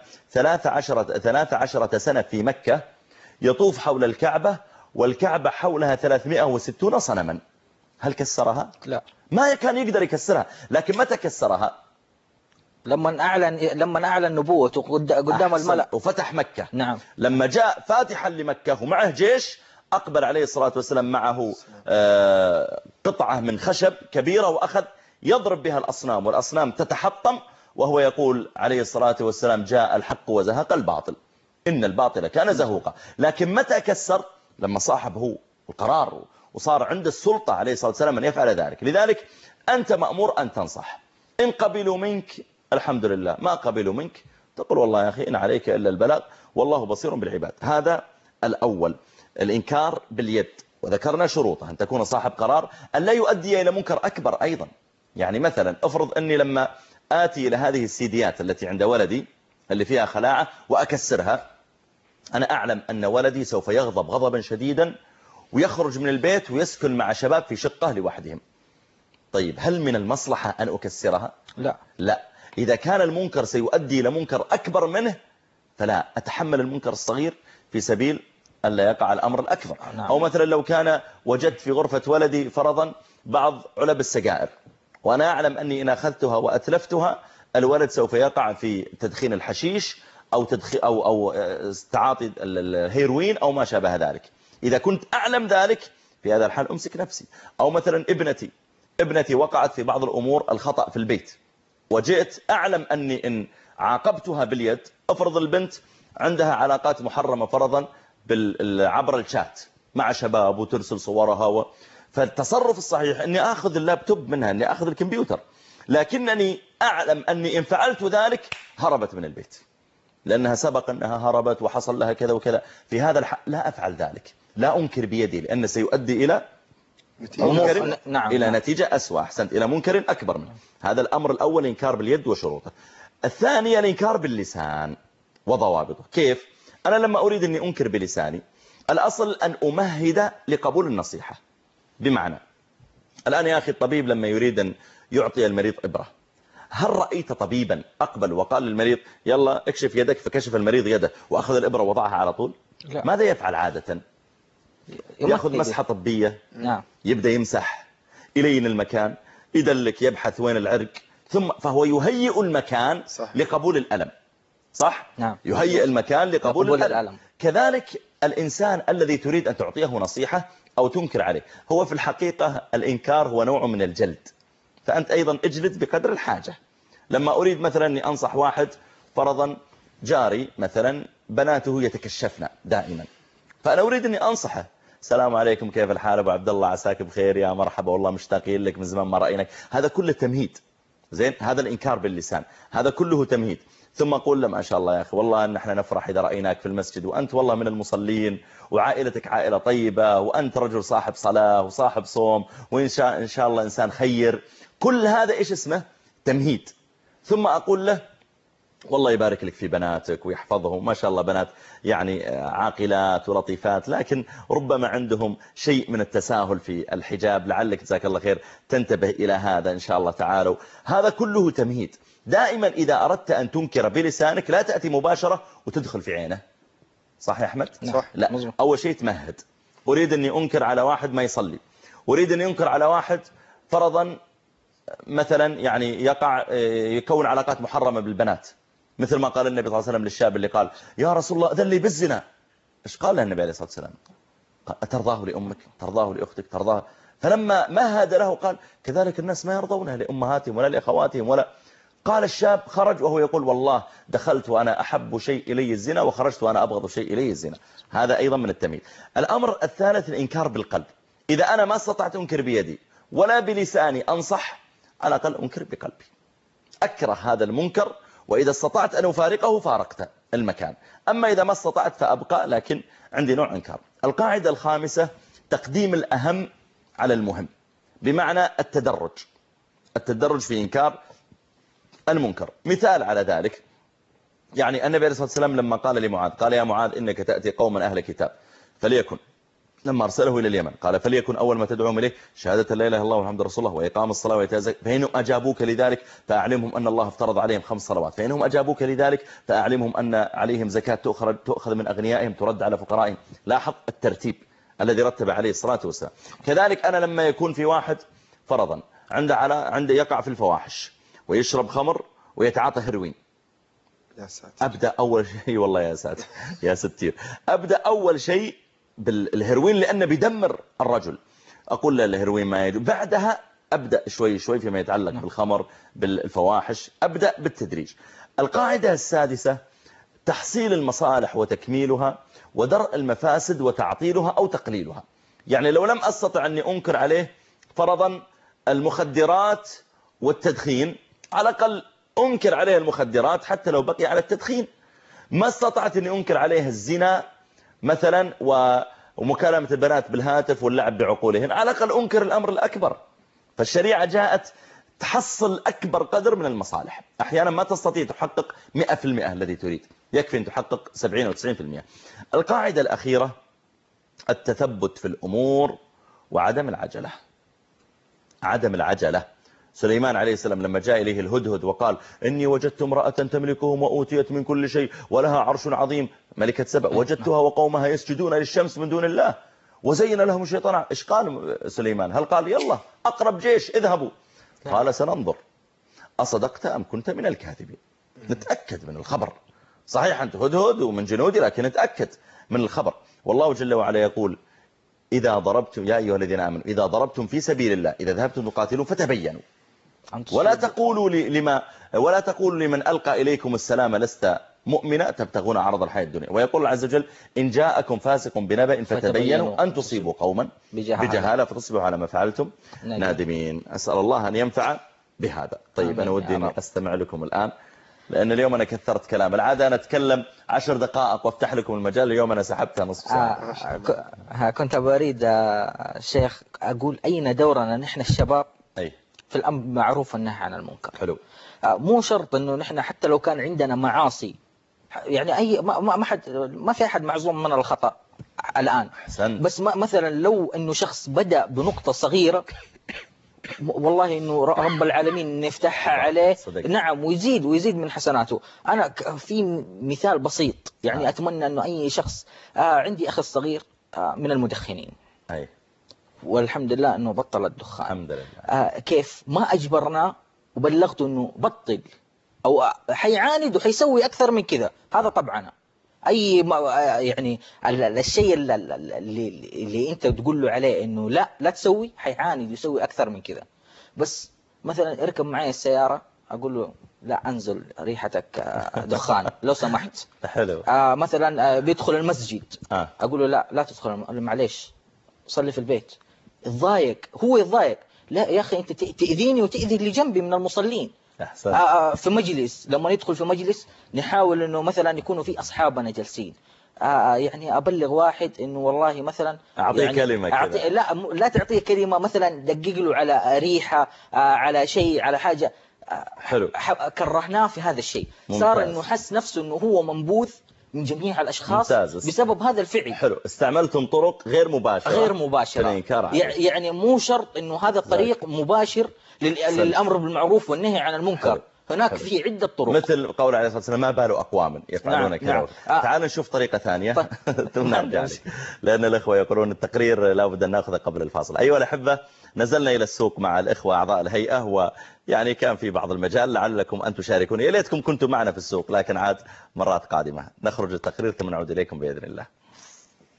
Speaker 1: 13 سنة في مكة يطوف حول الكعبة، والكعبة حولها 360 صنما. هل كسرها؟
Speaker 6: لا،
Speaker 1: ما كان يقدر يكسرها، لكن متى كسرها؟
Speaker 6: لما أعلن نبوته قدام الملأ
Speaker 1: وفتح مكة.
Speaker 6: نعم.
Speaker 1: لما جاء فاتحا لمكة ومعه جيش، أقبل عليه الصلاة والسلام معه قطعة من خشب كبيرة وأخذ يضرب بها الأصنام، والأصنام تتحطم، وهو يقول عليه الصلاة والسلام جاء الحق وزهق الباطل إن الباطل كان زهوقا. لكن متى كسر؟ لما صاحب هو القرار وصار عند السلطة عليه الصلاة والسلام أن يفعل ذلك. لذلك أنت مأمور أن تنصح، إن قبلوا منك الحمد لله، ما قبلوا منك تقول والله يا أخي إن عليك إلا البلاغ والله بصير بالعباد. هذا الأول، الإنكار باليد، وذكرنا شروطه أن تكون صاحب قرار، أن لا يؤدي إلى منكر أكبر أيضا. يعني مثلا افرض أني لما آتي إلى هذه السيديات التي عند ولدي اللي فيها خلاعة وأكسرها، أنا أعلم أن ولدي سوف يغضب غضبا شديدا ويخرج من البيت ويسكن مع شباب في شقة لوحدهم. طيب هل من المصلحة أن أكسرها؟ لا. إذا كان المنكر سيؤدي إلى منكر أكبر منه فلا أتحمل المنكر الصغير في سبيل ألا يقع الأمر الأكبر.
Speaker 6: نعم.
Speaker 1: أو مثلا لو كان وجدت في غرفة ولدي فرضا بعض علب السجائر، وأنا أعلم أني إن أخذتها وأتلفتها الولد سوف يقع في تدخين الحشيش أو تعاطي الهيروين أو ما شابه ذلك. إذا كنت أعلم ذلك في هذا الحال أمسك نفسي. أو مثلا ابنتي وقعت في بعض الأمور الخطأ في البيت، وجئت أعلم أني إن عاقبتها باليد، أفرض البنت عندها علاقات محرمة فرضا عبر الشات مع شباب وترسل صورها فالتصرف الصحيح أني أخذ اللابتوب منها، أني أخذ الكمبيوتر، لكنني أعلم أني إن فعلت ذلك هربت من البيت، لأنها سبق أنها هربت وحصل لها كذا وكذا. في هذا الحال لا أفعل ذلك، لا أنكر بيدي، لأنه سيؤدي إلى منكر، إلى نتيجة أسوأ، أحسنت، إلى منكر أكبر منه. هذا الأمر الأول، إنكار باليد وشروطه. الثاني الإنكار باللسان وضوابطه. كيف؟ أنا لما أريد أني أنكر بلساني، الأصل أن أمهد لقبول النصيحة. بمعنى الآن يا أخي الطبيب لما يريد أن يعطي المريض إبرة، هل رأيت طبيبا أقبل وقال للمريض يلا اكشف يدك، فكشف المريض يده وأخذ الإبرة ووضعها على طول؟
Speaker 6: لا.
Speaker 1: ماذا يفعل عادة؟ يأخذ مسحة طبية،
Speaker 6: نعم.
Speaker 1: يبدأ يمسح، يلين المكان، يدلك، يبحث وين العرق، ثم فهو يهيئ المكان لقبول الألم. صح؟
Speaker 6: نعم.
Speaker 1: يهيئ المكان لقبول الألم. كذلك الإنسان الذي تريد أن تعطيه نصيحة أو تنكر عليه، هو في الحقيقة الإنكار هو نوع من الجلد، فأنت أيضا اجلد بقدر الحاجة. لما أريد مثلا أني أنصح واحد فرضا جاري مثلا بناته يتكشفن دائما، فأنا أريد أني أنصحه، السلام عليكم كيف الحال أبو عبد الله، عساك بخير، يا مرحبا والله مشتاقين لك من زمان ما رأيناك. هذا كله تمهيد، زين، هذا الإنكار باللسان، هذا كله تمهيد. ثم أقول له ما شاء الله يا أخي والله أن احنا نفرح إذا رأيناك في المسجد، وأنت والله من المصلين، وعائلتك عائلة طيبة، وأنت رجل صاحب صلاة وصاحب صوم، وإن شاء الله إنسان خير. كل هذا إيش اسمه؟ تمهيد. ثم أقول له والله يبارك لك في بناتك ويحفظهم، ما شاء الله بنات يعني عاقلات ولطيفات، لكن ربما عندهم شيء من التساهل في الحجاب، لعلك جزاك الله خير تنتبه إلى هذا إن شاء الله تعالى. هذا كله تمهيد. دائما إذا أردت أن تنكر بلسانك لا تأتي مباشرة وتدخل في عينه. صح يا أحمد؟
Speaker 6: صح.
Speaker 1: لا
Speaker 6: مزم.
Speaker 1: أول شيء تمهد. أريد أني أنكر على واحد ما يصلي، أريد أني أنكر على واحد فرضا مثلا يعني يكون علاقات محرمة بالبنات، مثل ما قال النبي صلى الله عليه وسلم للشاب اللي قال يا رسول الله أذن لي بالزنا، إيش قال له النبي عليه الصلاة والسلام؟ قال أترضاه لأمك، ترضاه لأختك، ترضاه؟ فلما مهد له قال كذلك الناس ما يرضونها لأمهاتهم ولا لأخواتهم ولا. قال الشاب خرج وهو يقول والله دخلت وأنا أحب شيء إلي الزنا وخرجت وأنا أبغض شيء إلي الزنا. هذا أيضا من التمييز. الأمر الثالث الإنكار بالقلب. إذا أنا ما استطعت أنكر بيدي ولا بلساني أنصح، على الأقل أنكر بقلبي، أكره هذا المنكر، وإذا استطعت أن أفارقه فارقت المكان. أما إذا ما استطعت فأبقى، لكن عندي نوع إنكار. القاعدة الخامسة تقديم الأهم على المهم، بمعنى التدرج في إنكار المنكر. مثال على ذلك، يعني النبي عليه الصلاة والسلام لما قال لمعاذ، قال يا معاذ إنك تأتي قوما أهل كتاب، فليكن، لما أرسله إلى اليمن قال فليكن أول ما تدعوهم إليه شهادة لا إله إلا الله محمد رسول الله وإقام الصلاة وإيتاء الزكاة، فإنهم أجابوك لذلك فأعلمهم أن الله افترض عليهم 5 صلوات، فإنهم أجابوك لذلك فأعلمهم أن عليهم زكاة تؤخذ من أغنيائهم ترد على فقرائهم. لاحظ الترتيب الذي رتب عليه الصلاة والسلام. كذلك أنا لما يكون في واحد فرضا عنده يقع في الفواحش ويشرب خمر ويتعاطى هيروين، أبدأ أول شيء، والله يا ساتر يا ستير، أبدأ أول شيء بالهيروين لأنه بيدمر الرجل، أقول له الهيروين ما يجب، بعدها أبدأ شوي شوي فيما يتعلق بالخمر بالفواحش، أبدأ بالتدريج. القاعدة السادسة تحصيل المصالح وتكميلها، ودرء المفاسد وتعطيلها أو تقليلها. يعني لو لم أستطع أني أنكر عليه فرضا المخدرات والتدخين، على الأقل أنكر عليه المخدرات حتى لو بقي على التدخين. ما استطعت أني أنكر عليه الزنا مثلا ومكالمة البنات بالهاتف واللعب بعقولهن، على الأقل أنكر الأمر الأكبر. فالشريعة جاءت تحصل أكبر قدر من المصالح. أحيانا ما تستطيع تحقق 100% الذي تريد، يكفي أن تحقق 70 أو 90%. القاعدة الأخيرة التثبت في الأمور وعدم العجلة. عدم العجلة. سليمان عليه السلام لما جاء إليه الهدهد وقال إني وجدت امرأة تملكهم وأوتيت من كل شيء ولها عرش عظيم، ملكة سبأ، وجدتها وقومها يسجدون للشمس من دون الله وزين لهم الشيطان. إيش قال سليمان؟ هل قال يلا أقرب جيش اذهبوا؟ قال سننظر أصدقت أم كنت من الكاذبين. نتأكد من الخبر. صحيح أنت هدهد ومن جنودي، لكن نتأكد من الخبر. والله جل وعلا يقول إذا ضربتم يا أيها الذين آمنوا إذا ضربتم في سبيل الله إذا ذهبتم تقاتلون فتبينوا ولا تقولوا لمن ألقى إليكم السلام لست مؤمنا تبتغون عرض الحياة الدنيا. ويقول الله عز وجل إن جاءكم فاسق بنبأ فتبينوا أن تصيبوا قوما بجهالة فتصبحوا على ما فعلتم نادمين. أسأل الله أن ينفع بهذا. طيب أنا ودي أني أستمع لكم الآن، لأن اليوم أنا كثرت كلام. العادة أنا أتكلم 10 دقائق وافتح لكم المجال، اليوم أنا سحبتها نصف ساعة.
Speaker 6: كنت أريد شيخ أقول أين دورنا نحن الشباب في الأمر بالمعروف والنهي عن المنكر.
Speaker 1: حلو.
Speaker 6: مو شرط إنه نحن حتى لو كان عندنا معاصي، يعني ما في أحد معصوم من الخطأ الآن.
Speaker 1: حسن.
Speaker 6: بس مثلا لو إنه شخص بدأ بنقطة صغيرة، والله إنه رب العالمين يفتحها عليه صدق. نعم، ويزيد من حسناته. أنا في مثال بسيط يعني أتمنى إنه أي شخص عندي أخ الصغير من المدخنين، والحمد لله إنه بطل الدخان الحمد لله. كيف ما أجبرنا وبلغته إنه بطل أو حيعاند وحيسوي أكثر من كذا، هذا طبعا يعني الشيء اللي أنت تقول له عليه إنه لا تسوي، حيعاند يسوي أكثر من كذا. بس مثلا اركب معي السيارة أقول له لا أنزل ريحتك دخان لو سمحت.
Speaker 1: حلو.
Speaker 6: مثلا بيدخل المسجد أقول له لا تدخل، معليش صلي في البيت. هو يتضايق، لا يا أخي أنت تأذيني وتأذي اللي جنبي من المصلين. في مجلس لما ندخل في مجلس نحاول إنه مثلا يكونوا في أصحابنا جالسين، يعني أبلغ واحد إنه والله مثلا
Speaker 1: أعطيه
Speaker 6: يعني
Speaker 1: كلمة كذا.
Speaker 6: لا تعطيه كلمة، مثلا دقق له على ريحة، على شيء، على حاجة.
Speaker 1: حلو.
Speaker 6: كرهناه في هذا الشيء.
Speaker 1: ممتاز.
Speaker 6: صار إنه حس نفسه إنه هو منبوذ من جميع الأشخاص.
Speaker 1: ممتاز.
Speaker 6: بسبب هذا الفعل.
Speaker 1: حلو. استعملتم طرق غير مباشرة.
Speaker 6: يعني مو شرط إنه هذا الطريق مباشر للأمر بالمعروف والنهي عن المنكر. حلو. هناك في عدة طرق،
Speaker 1: مثل قول عليه الصلاة والسلام ما بال أقوام يفعلون كذا.
Speaker 6: نعم.
Speaker 1: تعال نشوف طريقة ثانية ثم نرجع لي، لأن الإخوة يقولون التقرير لا بد أن نأخذه قبل الفاصل. أيها الأحبة، نزلنا إلى السوق مع الإخوة أعضاء الهيئة، ويعني كان في بعض المجال لعلكم أن تشاركون. يا ليتكم كنتم معنا في السوق، لكن عاد مرات قادمة. نخرج التقرير ثم نعود إليكم بإذن الله.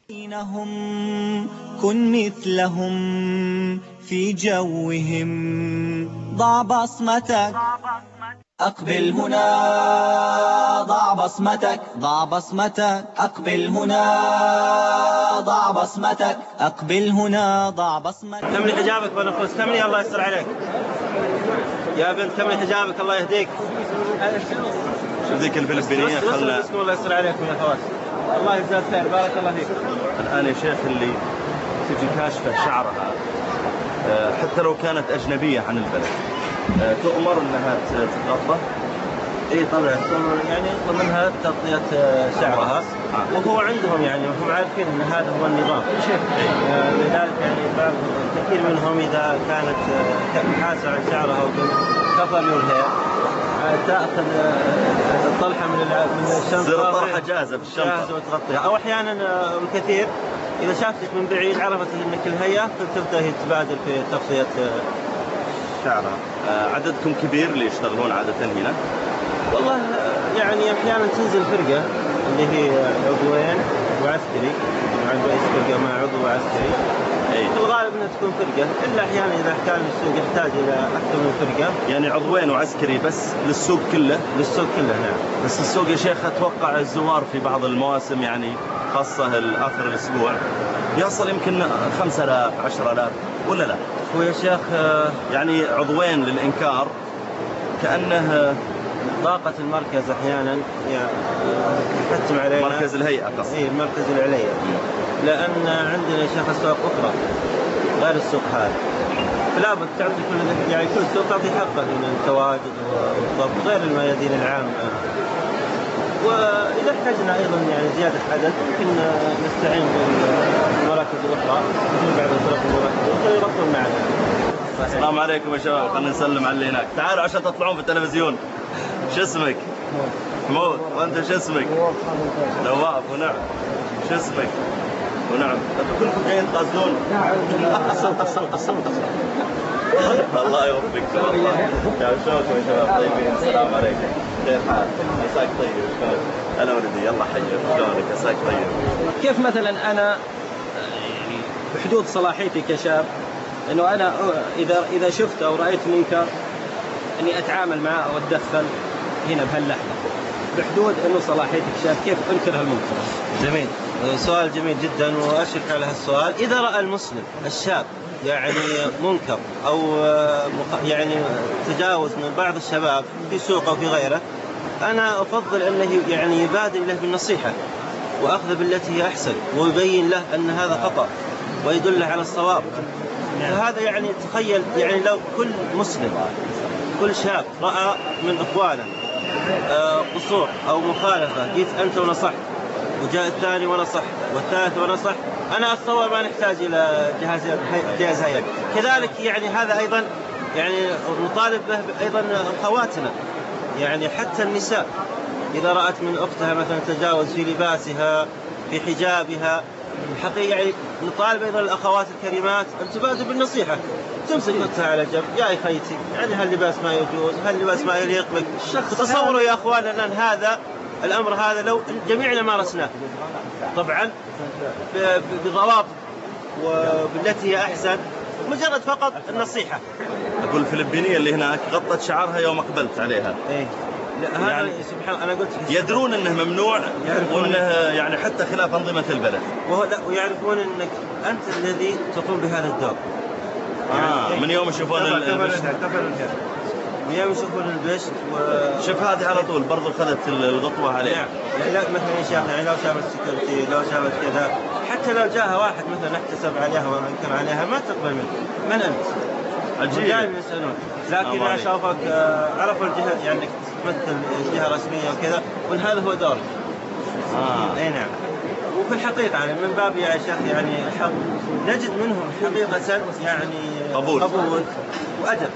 Speaker 2: كن مثلهم في جوهم، ضع بصمتك، أقبل هنا، ضع بصمتك، ضع بصمتك، أقبل هنا، ضع بصمتك، أقبل هنا، ضع بصمتك.
Speaker 4: كملي حجابك ونفوس، كملي الله يستر عليك يا بنت، كملي حجابك الله يهديك.
Speaker 1: ذيك الفلبينية خلى
Speaker 4: الله يستر عليكم يا اخوات، الله يجزاك خير، بارك الله فيك.
Speaker 1: الآن يا شيخ اللي تجي كاشفة شعرها حتى لو كانت أجنبية عن البلد تؤمر أنها تتغطى.
Speaker 4: اي طبعا يعني ضمنها تغطية شعرها، وهو عندهم يعني هم عارفين ان هذا هو النظام. لذلك يعني بعض كثير منهم اذا كانت حاسة عن شعرها وكفر منها تأخذ الطلحة من الشمس،
Speaker 1: تصير الطرحة جاهزة في الشمس
Speaker 4: جاهزة وتغطيها. أو أحيانا الكثير إذا شافتك من بعيد عرفت أنك الهيئة فتبدأ تبادر في تغطية شعرها.
Speaker 1: عددكم كبير اللي يشتغلون عادة هنا؟
Speaker 4: والله يعني أحيانا تنزل فرقة اللي هي عضوين وعسكري، مع رئيس فرقة مع عضو عسكري. في الغالب انها تكون فرقة، الا احيانا اذا كان السوق يحتاج الى اكثر من فرقة.
Speaker 1: يعني عضوين وعسكري بس للسوق كله؟
Speaker 4: للسوق كله نعم.
Speaker 1: بس السوق يا شيخ اتوقع الزوار في بعض المواسم يعني خاصة اخر الاسبوع يصل يمكن 5000 10000 ولا لا؟
Speaker 4: هو يا شيخ
Speaker 1: يعني عضوين للانكار كأنه
Speaker 4: طاقة المركز احيانا يحتم علينا.
Speaker 1: مركز الهيئة قصدي.
Speaker 4: اي مركز العليا، لان عندنا يا شيخ اسواق اخرى غير السوق هذا، فلا بد تعطي يعني كل سوق تعطي حقه من التواجد والضبط غير الميادين العامة. واذا احتاجنا ايضا يعني زيادة عدد ممكن نستعين بالمراكز الاخرى مثل بعض الفرق المراكز الاخرى يربطون معنا.
Speaker 1: السلام عليكم يا شباب، خلينا نسلم على اللي هناك. تعالوا عشان تطلعون في التلفزيون. شو اسمك؟ حمود. وانت شو اسمك؟ نواف. ونعم. شو اسمك؟ ونعم. كلكم جايين تغزلون؟ الله يوفقكم والله. يا شلونكم يا شباب؟ طيبين؟ السلام عليكم. كيف حالك؟ عساك طيب. شلونك؟ هلا ولدي، يلا حي. شلونك؟ عساك طيب.
Speaker 3: كيف مثلا انا بحدود صلاحيتي كشاب انه انا اذا شفت او رايت منكر اني اتعامل معه او اتدخل هنا بهاللحظه بحدود انه صلاحيتي كشاب، كيف انكر هالمنكر؟
Speaker 4: جميل، سؤال جميل جدا واشكر على هالسؤال. اذا راى المسلم الشاب يعني منكر او يعني تجاوز من بعض الشباب في سوق او في غيره، انا افضل انه يعني يبادر له بالنصيحه واخذ بالتي هي احسن ويبين له ان هذا خطأ ويدله على الصواب. فهذا يعني تخيل يعني لو كل مسلم كل شاب راى من اخوانه قصور او مخالفه، جيت انت ونصحت وجاء الثاني ونصح والثالث ونصح، انا اتصور ما نحتاج الى جهاز هيئة. كذلك يعني هذا ايضا يعني نطالب به ايضا اخواتنا، يعني حتى النساء اذا رأت من اختها مثلا تجاوز في لباسها في حجابها حقيقة، يعني نطالب ايضا الاخوات الكريمات ان تبادر بالنصيحة، تمسك اختها على جنب، يا خيتي يعني هاللباس ما يجوز، هاللباس ما يليق بك. تصوروا يا اخواننا ان هذا الامر هذا لو جميعنا مارسناه طبعا بضوابط وبالتي هي احسن، مجرد فقط النصيحة.
Speaker 1: اقول الفلبينية اللي هناك غطت شعرها يوم اقبلت عليها.
Speaker 4: ايه لا هذا يعني سبحان انا قلت
Speaker 1: يدرون انه ممنوع وانه يعني حتى خلاف انظمة البلد،
Speaker 4: ويعرفون انك انت الذي تقوم بهذا الدور.
Speaker 1: من يوم يشوفون البشت،
Speaker 4: من يوم يشوفون البشت
Speaker 1: شوف هذه على طول برضو خذت الغطوة عليها.
Speaker 4: لا مثلا يا شيخ يعني لو شافت سكرتي لو شافت كذا، حتى لو جاءها واحد مثلا احتسب عليها وانكر عليها ما تقبل منه. من انت؟
Speaker 1: عجيب.
Speaker 4: يسألون، لكن انا اشوفك عرفوا الجهه يعني انك تمثل جهه رسميه وكذا، وان هذا هو دورك. اي نعم. وفي الحقيقه يعني من باب يا شيخ يعني الحق نجد منهم حقيقه يعني
Speaker 1: قبول
Speaker 4: وادب.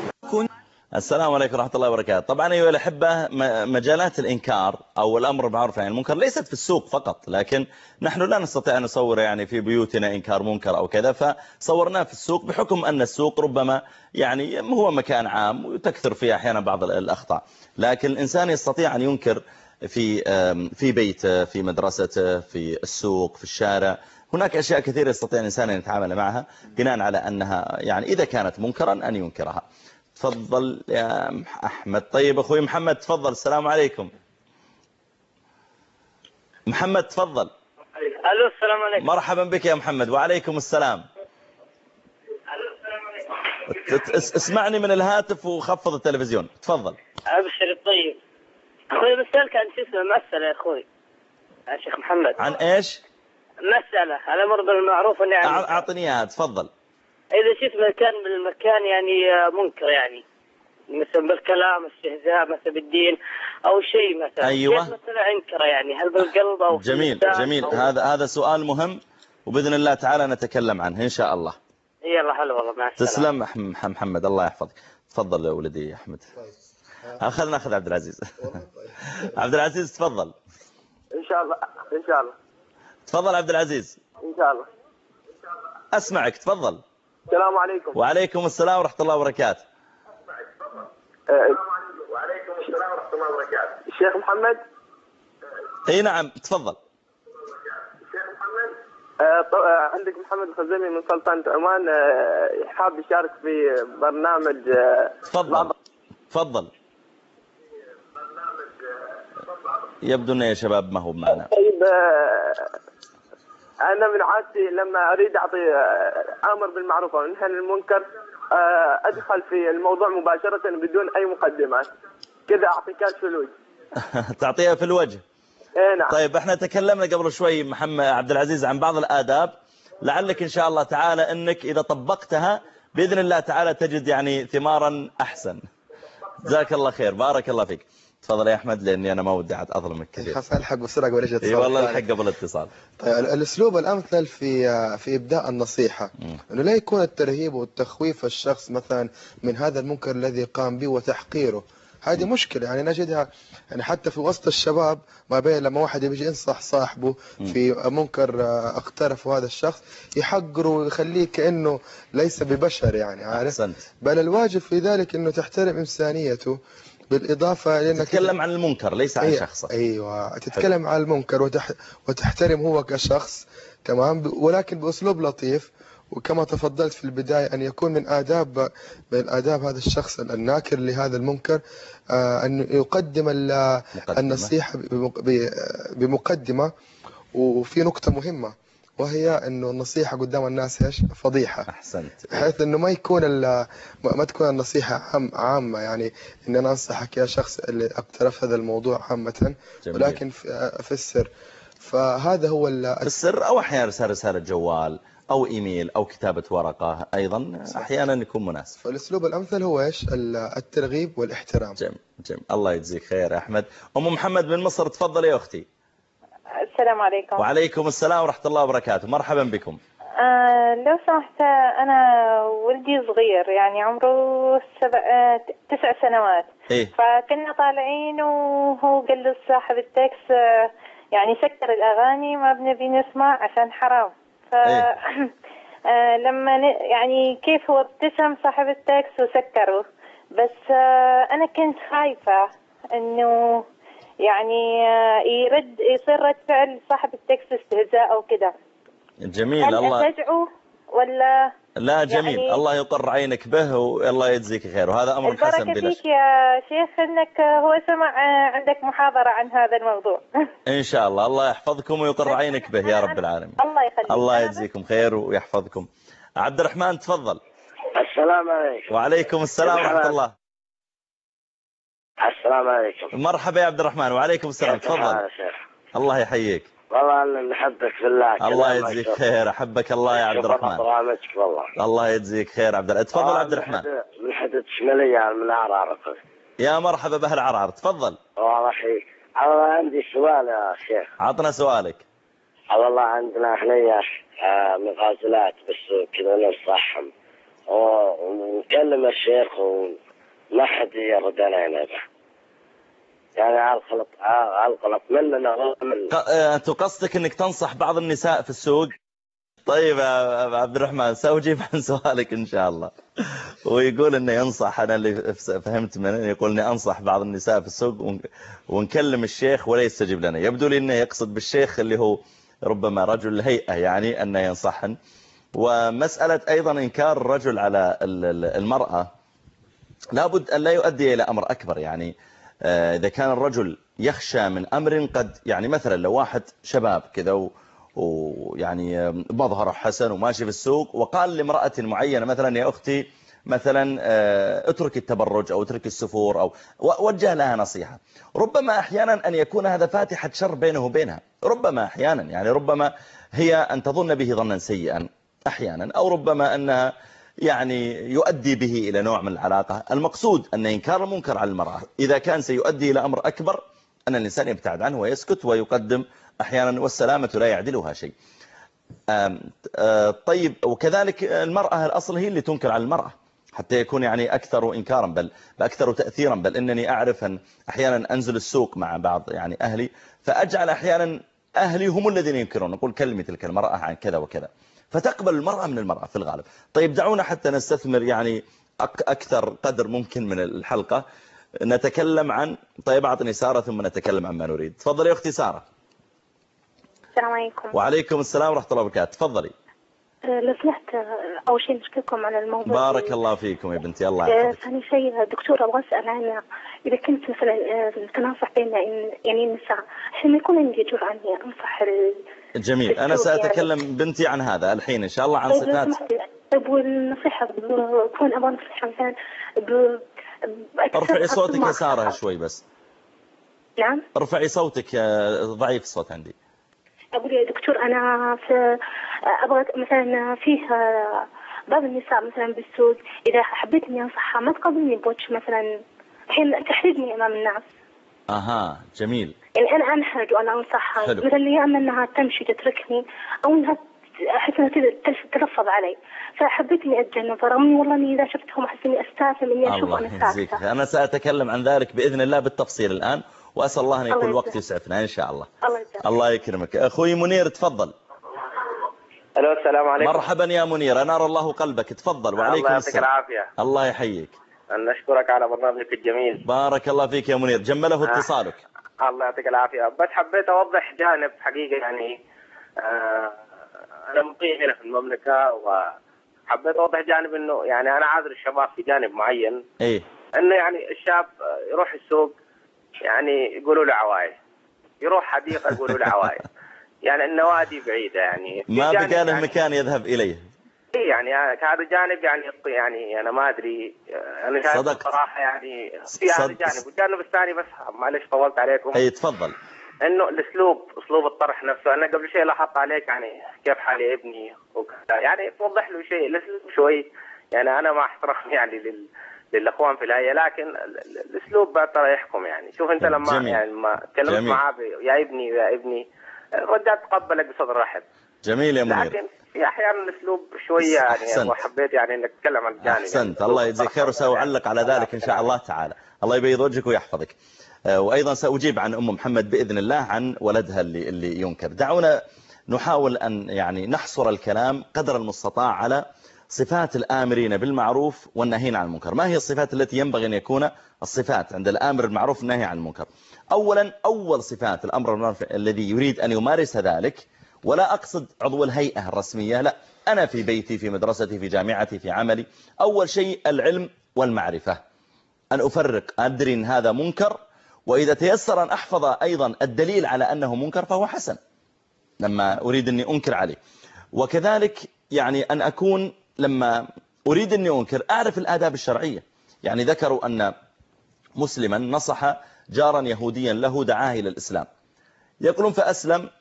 Speaker 1: السلام عليكم ورحمة الله وبركاته. طبعا أيها الأحبة، مجالات الإنكار أو الأمر بالمعروف عن المنكر ليست في السوق فقط، لكن نحن لا نستطيع أن نصور يعني في بيوتنا إنكار منكر أو كذا، فصورناه في السوق بحكم أن السوق ربما يعني هو مكان عام وتكثر فيه أحيانا بعض الأخطاء، لكن الإنسان يستطيع أن ينكر في بيته، في مدرسته، في السوق، في الشارع. هناك أشياء كثيرة يستطيع الإنسان أن يتعامل معها بناء على أنها يعني إذا كانت منكرا أن ينكرها. تفضل يا أحمد. طيب أخوي محمد تفضل. السلام عليكم. محمد تفضل.
Speaker 7: الو السلام عليكم.
Speaker 1: مرحبا بك يا محمد. وعليكم السلام. اسمعني من الهاتف وخفض التلفزيون. تفضل.
Speaker 7: ابشر. طيب اخوي بسألك عن شو اسمه مسألة يا اخوي يا شيخ محمد.
Speaker 1: عن ايش؟
Speaker 7: مسألة الامر بالمعروف والنهي عن المنكر.
Speaker 1: اعطني اياها. تفضل.
Speaker 7: اذا شو اسمه كان بالمكان يعني منكر يعني مثلا بالكلام استهزاء مثلا بالدين او شيء مثلا.
Speaker 1: ايوه.
Speaker 7: كيف مثلا انكره يعني هل بالقلب او
Speaker 1: جميل جميل. هذا سؤال مهم وباذن الله تعالى نتكلم عنه ان شاء الله.
Speaker 7: يلا حلو والله. مع السلامة.
Speaker 1: تسلم محمد. الله يحفظك. تفضل يا ولدي احمد. خلينا ناخذ عبد العزيز. عبد العزيز تفضل.
Speaker 7: ان شاء الله ان شاء الله.
Speaker 1: تفضل عبد العزيز.
Speaker 7: ان شاء الله.
Speaker 1: اسمعك. تفضل.
Speaker 7: السلام عليكم.
Speaker 1: وعليكم السلام ورحمة الله وبركاته.
Speaker 7: وعليكم السلام ورحمة الله وبركاته. الشيخ محمد.
Speaker 1: اي نعم تفضل.
Speaker 7: الشيخ محمد. عندك محمد الخزيمي من سلطنة عمان حاب يشارك في برنامج.
Speaker 1: تفضل تفضل. يبدو أن يا شباب ما هو معنا.
Speaker 7: طيب أنا من عادتي لما أريد أعطي أمر بالمعروف والنهي عن المنكر أدخل في الموضوع مباشرة بدون أي مقدمات كذا أعطي كاش في الوجه.
Speaker 1: تعطيها في الوجه.
Speaker 7: إيه نعم.
Speaker 1: طيب احنا تكلمنا قبل شوي محمد عبد العزيز عن بعض الآداب، لعلك إن شاء الله تعالى أنك إذا طبقتها بإذن الله تعالى تجد يعني ثمارا أحسن. جزاك الله خير. بارك الله فيك. تفضل يا أحمد لأني أنا ما ودي أظلمك كثير.
Speaker 8: خاصة الحق بسرعة قبل اتصال.
Speaker 1: اي والله الحق قبل الاتصال.
Speaker 8: طيب الأسلوب الأمثل في إبداء النصيحة إنه لا يكون الترهيب والتخويف الشخص مثلا من هذا المنكر الذي قام به وتحقيره. هذه مشكلة يعني نجدها يعني حتى في وسط الشباب ما بين لما واحد يجي ينصح صاحبه في منكر اقترفه هذا الشخص يحقره ويخليه كأنه ليس ببشر يعني عارف.
Speaker 1: أحسنت.
Speaker 8: بل الواجب في ذلك إنه تحترم إنسانيته بالإضافة لأنك
Speaker 1: تتكلم عن المنكر ليس عن شخصه.
Speaker 8: أيوة تتكلم عن المنكر وتحترم هو كشخص تمام ولكن بأسلوب لطيف. وكما تفضلت في البداية أن يكون من آداب هذا الشخص الناكر لهذا المنكر أن يقدم النصيحة بمقدمة. وفي نقطة مهمة وهي أنه النصيحة قدام الناس إيش فضيحة.
Speaker 1: أحسنت.
Speaker 8: بحيث أنه ما تكون النصيحة عامة يعني أن أنا أنصحك يا شخص اللي اقترف هذا الموضوع عامة. جميل. ولكن في السر. فهذا هو
Speaker 1: في السر أو أحيانا رسالة جوال أو إيميل أو كتابة ورقة أيضا أحيانا يكون مناسب.
Speaker 8: فالأسلوب الأمثل هو إيش الترغيب والاحترام.
Speaker 1: جميل. الله يجزيك خير يا أحمد. أم محمد من مصر تفضل يا أختي.
Speaker 9: السلام عليكم.
Speaker 1: وعليكم السلام ورحمة الله وبركاته. مرحبا بكم.
Speaker 9: لو سمحت أنا ولدي صغير يعني عمره 9 سنوات.
Speaker 1: إيه؟
Speaker 9: فكنا طالعين وهو قال له صاحب التاكس يعني سكر الأغاني ما بنبي نسمع عشان حرام. ف لما يعني كيف هو ابتسم صاحب التاكس وسكره. بس أنا كنت خايفة إنه يعني يصير رد فعل صاحب التاكس استهزاء أو كده.
Speaker 1: جميل.
Speaker 9: هل
Speaker 1: الله
Speaker 9: أشجعه ولا
Speaker 1: لا؟ جميل يعني الله يقر عينك به والله يجزيك خير وهذا أمر حسن بلا شك.
Speaker 9: البركة فيك يا شيخ إنك هو سمع عندك محاضرة عن هذا الموضوع.
Speaker 1: إن شاء الله. الله يحفظكم ويقر عينك به يا رب العالمين.
Speaker 9: الله يخليك.
Speaker 1: الله يجزيكم خير ويحفظكم. عبد الرحمن تفضل.
Speaker 7: السلام عليكم.
Speaker 1: وعليكم السلام ورحمة الله.
Speaker 7: السلام عليكم.
Speaker 1: مرحبا يا عبد الرحمن. وعليكم السلام. تفضل. الله يحييك.
Speaker 7: والله أنا نحبك في الله.
Speaker 1: الله يجزيك خير. أحبك الله يا عبد الرحمن.
Speaker 7: برامجك والله.
Speaker 1: الله يجزيك خير عبد الرحمن. تفضل عبد الرحمن.
Speaker 7: من حدة شمالية من عرعر.
Speaker 1: يا مرحبا بأهل عرعر. تفضل.
Speaker 7: والله يحييك. والله عندي سؤال يا شيخ.
Speaker 1: عطنا سؤالك.
Speaker 7: والله عندنا احنا مغازلات بس كذا ننصحهم ونكلم الشيخ وما حد يرد علينا يعني على الغلط مننا.
Speaker 1: أنت قصدك أنك تنصح بعض النساء في السوق طيب يا عبد الرحمن سأجيب عن سؤالك إن شاء الله. ويقول إنه ينصح، أنا اللي فهمت منه يقول إني أنصح بعض النساء في السوق ونكلم الشيخ ولا يستجيب لنا. يبدو لي إنه يقصد بالشيخ اللي هو ربما رجل الهيئة، يعني أنه ينصحن. ومسألة أيضا إنكار الرجل على المرأة لابد أن لا يؤدي إلى أمر أكبر. يعني إذا كان الرجل يخشى من أمر قد، يعني مثلا لو واحد شباب كذا ويعني مظهره حسن وماشي في السوق وقال لامرأة معينة مثلا يا أختي مثلا اترك التبرج أو اترك السفور أو وجه لها نصيحة، ربما أحيانا أن يكون هذا فاتحة شر بينه وبينها. ربما أحيانا يعني ربما هي أن تظن به ظنا سيئا أحيانا، أو ربما أنها يعني يؤدي به إلى نوع من العلاقة. المقصود أن إنكار المنكر على المرأة إذا كان سيؤدي إلى أمر أكبر أن الإنسان يبتعد عنه ويسكت ويقدم أحيانا، والسلامة لا يعدلها شيء. طيب وكذلك المرأة الأصل هي اللي تنكر على المرأة حتى يكون يعني أكثر إنكارا بل أكثر تأثيرا. بل إنني أعرف أن أحيانا أنزل السوق مع بعض يعني أهلي فأجعل أحيانا أهلي هم الذين ينكرون، نقول كلمة تلك المرأة عن كذا وكذا، فتقبل المرأة من المرأة في الغالب. طيب دعونا حتى نستثمر يعني أكثر قدر ممكن من الحلقة نتكلم عن، طيب أعطني سارة ثم نتكلم عن ما نريد. تفضلي يا أختي سارة.
Speaker 10: السلام عليكم.
Speaker 1: وعليكم السلام ورحمة الله وبركاته. تفضلي.
Speaker 10: لو سمحت أول شيء نشكركم على الموضوع.
Speaker 1: بارك الله فيكم يا بنتي، الله يحفظك.
Speaker 10: ثاني شيء دكتور أبغى أسأل عن إذا كنت مثلا تناصح بين يعني النساء عشان ما يكون عندي جرأة إني أنصح
Speaker 1: جميل، أنا سأتكلم يعني بنتي عن هذا الحين إن شاء الله عن صفات.
Speaker 10: طيب والنصيحة بكون أبغى نصيحة مثلا
Speaker 1: ارفعي صوتك يا سارة شوي بس.
Speaker 10: نعم.
Speaker 1: ارفعي صوتك، ضعيف الصوت عندي.
Speaker 10: أقول يا دكتور أنا أبغى مثلا فيه بعض النساء مثلا بالسوق إذا حبيت إني أنصحها ما تقبلني بوجه مثلا الحين تحرجني أمام الناس.
Speaker 1: أها جميل.
Speaker 10: يعني أنا أنحرج وأنا أنصحها مثلا يا أما أنها تمشي تتركني أو أنها أحس أنها تلفظ علي، فحبيت إني أتجنب، رغم إني والله إني إذا شفتهم أحس إني أستاثم إني أشوف أنا ساكتة.
Speaker 1: أنا سأتكلم عن ذلك بإذن الله بالتفصيل الآن، وأسأل الله أن يكون الوقت يسعفنا إن شاء الله. الله يكرمك. أخوي منير تفضل.
Speaker 11: ألو السلام عليكم.
Speaker 1: مرحبا يا منير، أنار الله قلبك، تفضل. وعليكم السلام.
Speaker 11: الله يعطيك العافية.
Speaker 1: الله يحييك.
Speaker 11: نشكرك على برنامجك الجميل.
Speaker 1: بارك الله فيك يا منير، جمله اتصالك.
Speaker 11: الله يعطيك العافية. بس حبيت أوضح جانب حقيقة يعني أنا مقيم هنا في المملكة، وحبيت أوضح جانب إنه يعني أنا عاذر الشباب في جانب معين.
Speaker 1: إيه.
Speaker 11: إنه يعني الشاب يروح السوق يعني يقولوا له عوايد، يروح حديقة يقولوا له عوايد، يعني النوادي بعيدة يعني
Speaker 1: ما بقى له
Speaker 11: يعني
Speaker 1: مكان يذهب إليه.
Speaker 11: إيه يعني هذا جانب يعني أنا ما أدري، أنا شايف صراحة يعني في هذا الجانب. والجانب الثاني بس معلش طولت عليكم.
Speaker 1: أي تفضل.
Speaker 11: إنه أسلوب الطرح نفسه. أنا قبل شيء لاحظت عليك يعني كيف حال ابني وكذا، يعني توضح له شيء الأسلوب شوي. يعني أنا مع احترام يعني للأخوان في الهيئة، لكن الأسلوب ترى يحكم. يعني شوف أنت لما
Speaker 1: جميل.
Speaker 11: يعني ما تكلمت معاه يا ابني الرجال تقبلك بصدر رحب.
Speaker 1: جميل يا منير.
Speaker 11: لكن في أحيانا الأسلوب شوية يعني وحبيت يعني إنك تتكلم عن الجانب.
Speaker 1: أحسنت، الله يجزيك خير، وسأعلق على ذلك إن شاء الله تعالى. الله يبيض وجهك ويحفظك. وأيضا سأجيب عن أم محمد بإذن الله عن ولدها اللي ينكر. دعونا نحاول أن يعني نحصر الكلام قدر المستطاع على صفات الآمرين بالمعروف والناهين عن المنكر. ما هي الصفات التي ينبغي أن يكون الصفات عند الآمر بالمعروف والنهي عن المنكر؟ أولا أول صفات الأمر بالمعروف الذي يريد أن يمارس ذلك، ولا أقصد عضو الهيئة الرسمية، لا، أنا في بيتي في مدرستي في جامعتي في عملي، أول شيء العلم والمعرفة، أن أفرق أدري أن هذا منكر، وإذا تيسر أن أحفظ أيضا الدليل على أنه منكر فهو حسن لما أريد أني أنكر عليه. وكذلك يعني أن أكون لما أريد أني أنكر أعرف الآداب الشرعية. يعني ذكروا أن مسلما نصح جارا يهوديا له دعاه إلى الإسلام، يقولون فأسلم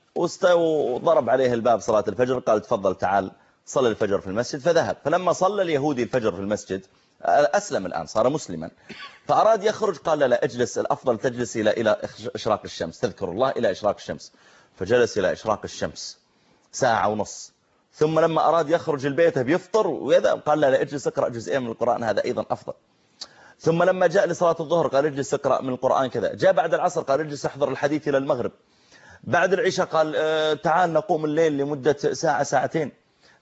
Speaker 1: وضرب عليه الباب صلاة الفجر، قال تفضل تعال صلى الفجر في المسجد، فذهب. فلما صلى اليهودي الفجر في المسجد أسلم، الآن صار مسلما، فأراد يخرج، قال لا اجلس، الأفضل تجلس إلى إشراق الشمس، تذكر الله إلى إشراق الشمس. فجلس إلى إشراق الشمس ساعة ونص، ثم لما أراد يخرج البيت بيفطر ويذهب، قال لا اجلس اقرأ جزئين من القرآن، هذا أيضا أفضل. ثم لما جاء لصلاة الظهر قال اجلس اقرأ من القرآن كذا. جاء بعد العصر قال اجلس احضر الحديث إلى المغرب. بعد العشاء قال تعال نقوم الليل لمدة ساعة ساعتين.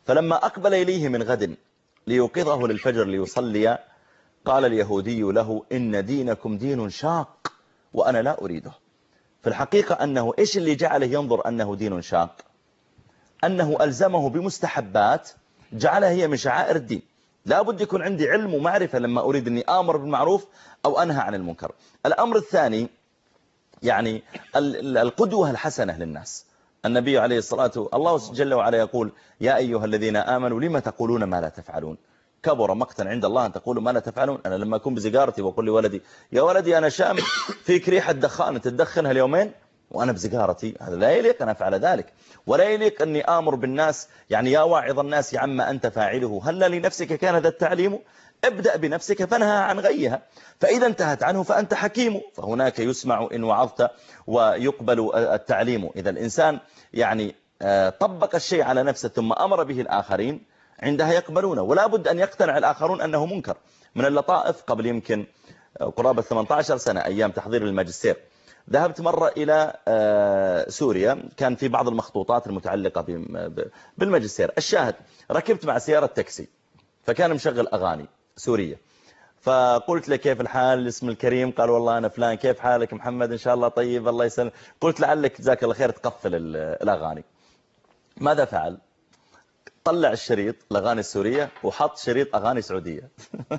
Speaker 1: فلما أقبل إليه من غد ليوقظه للفجر ليصلي قال اليهودي له إن دينكم دين شاق وأنا لا أريده. في الحقيقة أنه إيش اللي جعله ينظر أنه دين شاق؟ أنه ألزمه بمستحبات جعلها هي من شعائر الدين. لا بد يكون عندي علم ومعرفة لما أريد أني آمر بالمعروف أو أنهى عن المنكر. الأمر الثاني يعني القدوة الحسنة للناس. النبي عليه الصلاة والسلام الله جل وعلا يقول يا أيها الذين آمنوا لما تقولون ما لا تفعلون كبر مقتا عند الله أن تقولوا ما لا تفعلون. أنا لما أكون بزقارتي وأقول لولدي يا ولدي أنا شام فيك ريحة دخان تدخنها اليومين وأنا بزقارتي، هذا لا يليق أن أفعل ذلك. ولا يليق أني آمر بالناس يعني يا واعظ الناس يا عم أنت فاعله هل لنفسك كان ذا التعليم؟ ابدأ بنفسك فانهى عن غيها، فإذا انتهت عنه فأنت حكيم. فهناك يسمع إن وعظت ويقبل التعليم. إذا الإنسان يعني طبق الشيء على نفسه ثم أمر به الآخرين عندها يقبلونه. ولا بد أن يقتنع الآخرون أنه منكر. من اللطائف قبل يمكن قرابة 18 سنة أيام تحضير الماجستير ذهبت مرة إلى سوريا، كان في بعض المخطوطات المتعلقة بالماجستير. الشاهد ركبت مع سيارة تاكسي فكان مشغل أغاني سورية، فقلت له كيف الحال اسم الكريم؟ قال والله أنا فلان. كيف حالك محمد؟ إن شاء الله طيب الله يسلم. قلت لعلك جزاك الله خير تقفل الأغاني. ماذا فعل؟ طلع الشريط الأغاني السورية وحط شريط أغاني سعودية.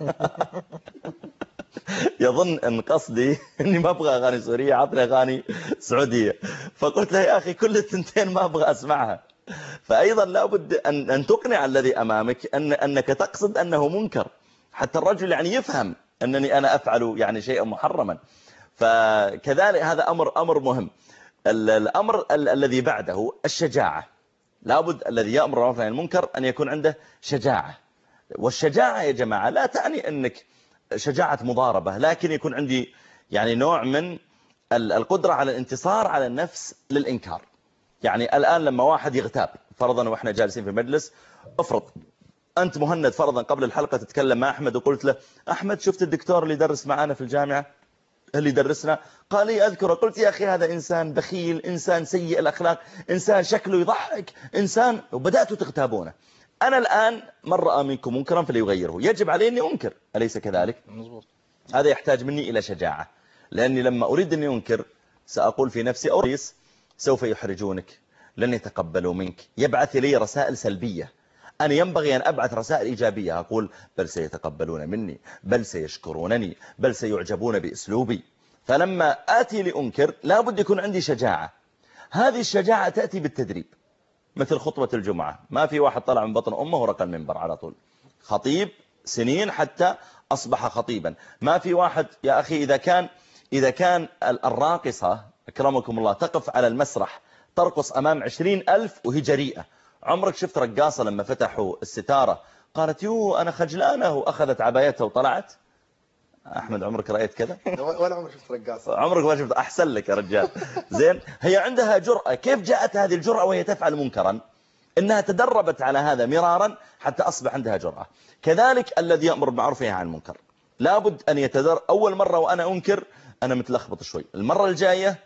Speaker 1: يظن أن قصدي أني ما أبغى أغاني سورية عطني أغاني سعودية. فقلت له يا أخي كل الثنتين ما أبغى أسمعها. فأيضا لابد أن تقنع الذي أمامك أنك تقصد أنه منكر حتى الرجل يعني يفهم أنني أنا أفعل يعني شيئا محرما. فكذلك هذا أمر مهم. الأمر الذي بعده الشجاعة. لابد الذي يأمر بالمعروف والنهي عن المنكر أن يكون عنده شجاعة. والشجاعة يا جماعة لا تعني أنك شجاعة مضاربة، لكن يكون عندي يعني نوع من القدرة على الانتصار على النفس للإنكار. يعني الآن لما واحد يغتاب فرضا وإحنا جالسين في مجلس، افرض أنت مهند فرضا قبل الحلقة تتكلم مع أحمد وقلت له أحمد شفت الدكتور اللي يدرس معنا في الجامعة اللي درسنا؟ قال لي أذكره. قلت يا أخي هذا إنسان بخيل، إنسان سيء الأخلاق، إنسان شكله يضحك، إنسان، وبدأتوا تغتابونه. أنا الآن من رأى منكم منكرا فليغيره. يجب علي أني أنكر، أليس كذلك؟
Speaker 6: مظبوط.
Speaker 1: هذا يحتاج مني إلى شجاعة، لأني لما أريد أني أنكر سأقول في نفسي أو رئيس سوف يحرجونك، لن يتقبلوا منك، يبعث لي رسائل سلبية. أنا ينبغي أن أبعث رسائل إيجابية، أقول بل سيتقبلون مني، بل سيشكرونني، بل سيعجبون بأسلوبي. فلما آتي لأنكر لابد يكون عندي شجاعة. هذه الشجاعة تأتي بالتدريب، مثل خطبة الجمعة. ما في واحد طلع من بطن أمه ورقى المنبر على طول، خطيب سنين حتى أصبح خطيبا. ما في واحد يا أخي إذا كان الراقصة أكرمكم الله تقف على المسرح ترقص أمام 20,000 وهي جريئة. عمرك شفت رقاصة لما فتحوا الستارة قالت يو أنا خجلانة وأخذت عبايتها وطلعت؟ أحمد عمرك رأيت كذا؟
Speaker 8: ولا عمرك شفت رقاصة؟
Speaker 1: عمرك ما شفت؟ أحسن لك يا رجال. زين، هي عندها جرأة. كيف جاءت هذه الجرأة وهي تفعل منكرا؟ إنها تدربت على هذا مرارا حتى أصبح عندها جرأة. كذلك الذي يأمر بالمعروف وينهى عن المنكر لابد أن يتدرب. أول مرة وأنا أنكر أنا متلخبط شوي، المرة الجاية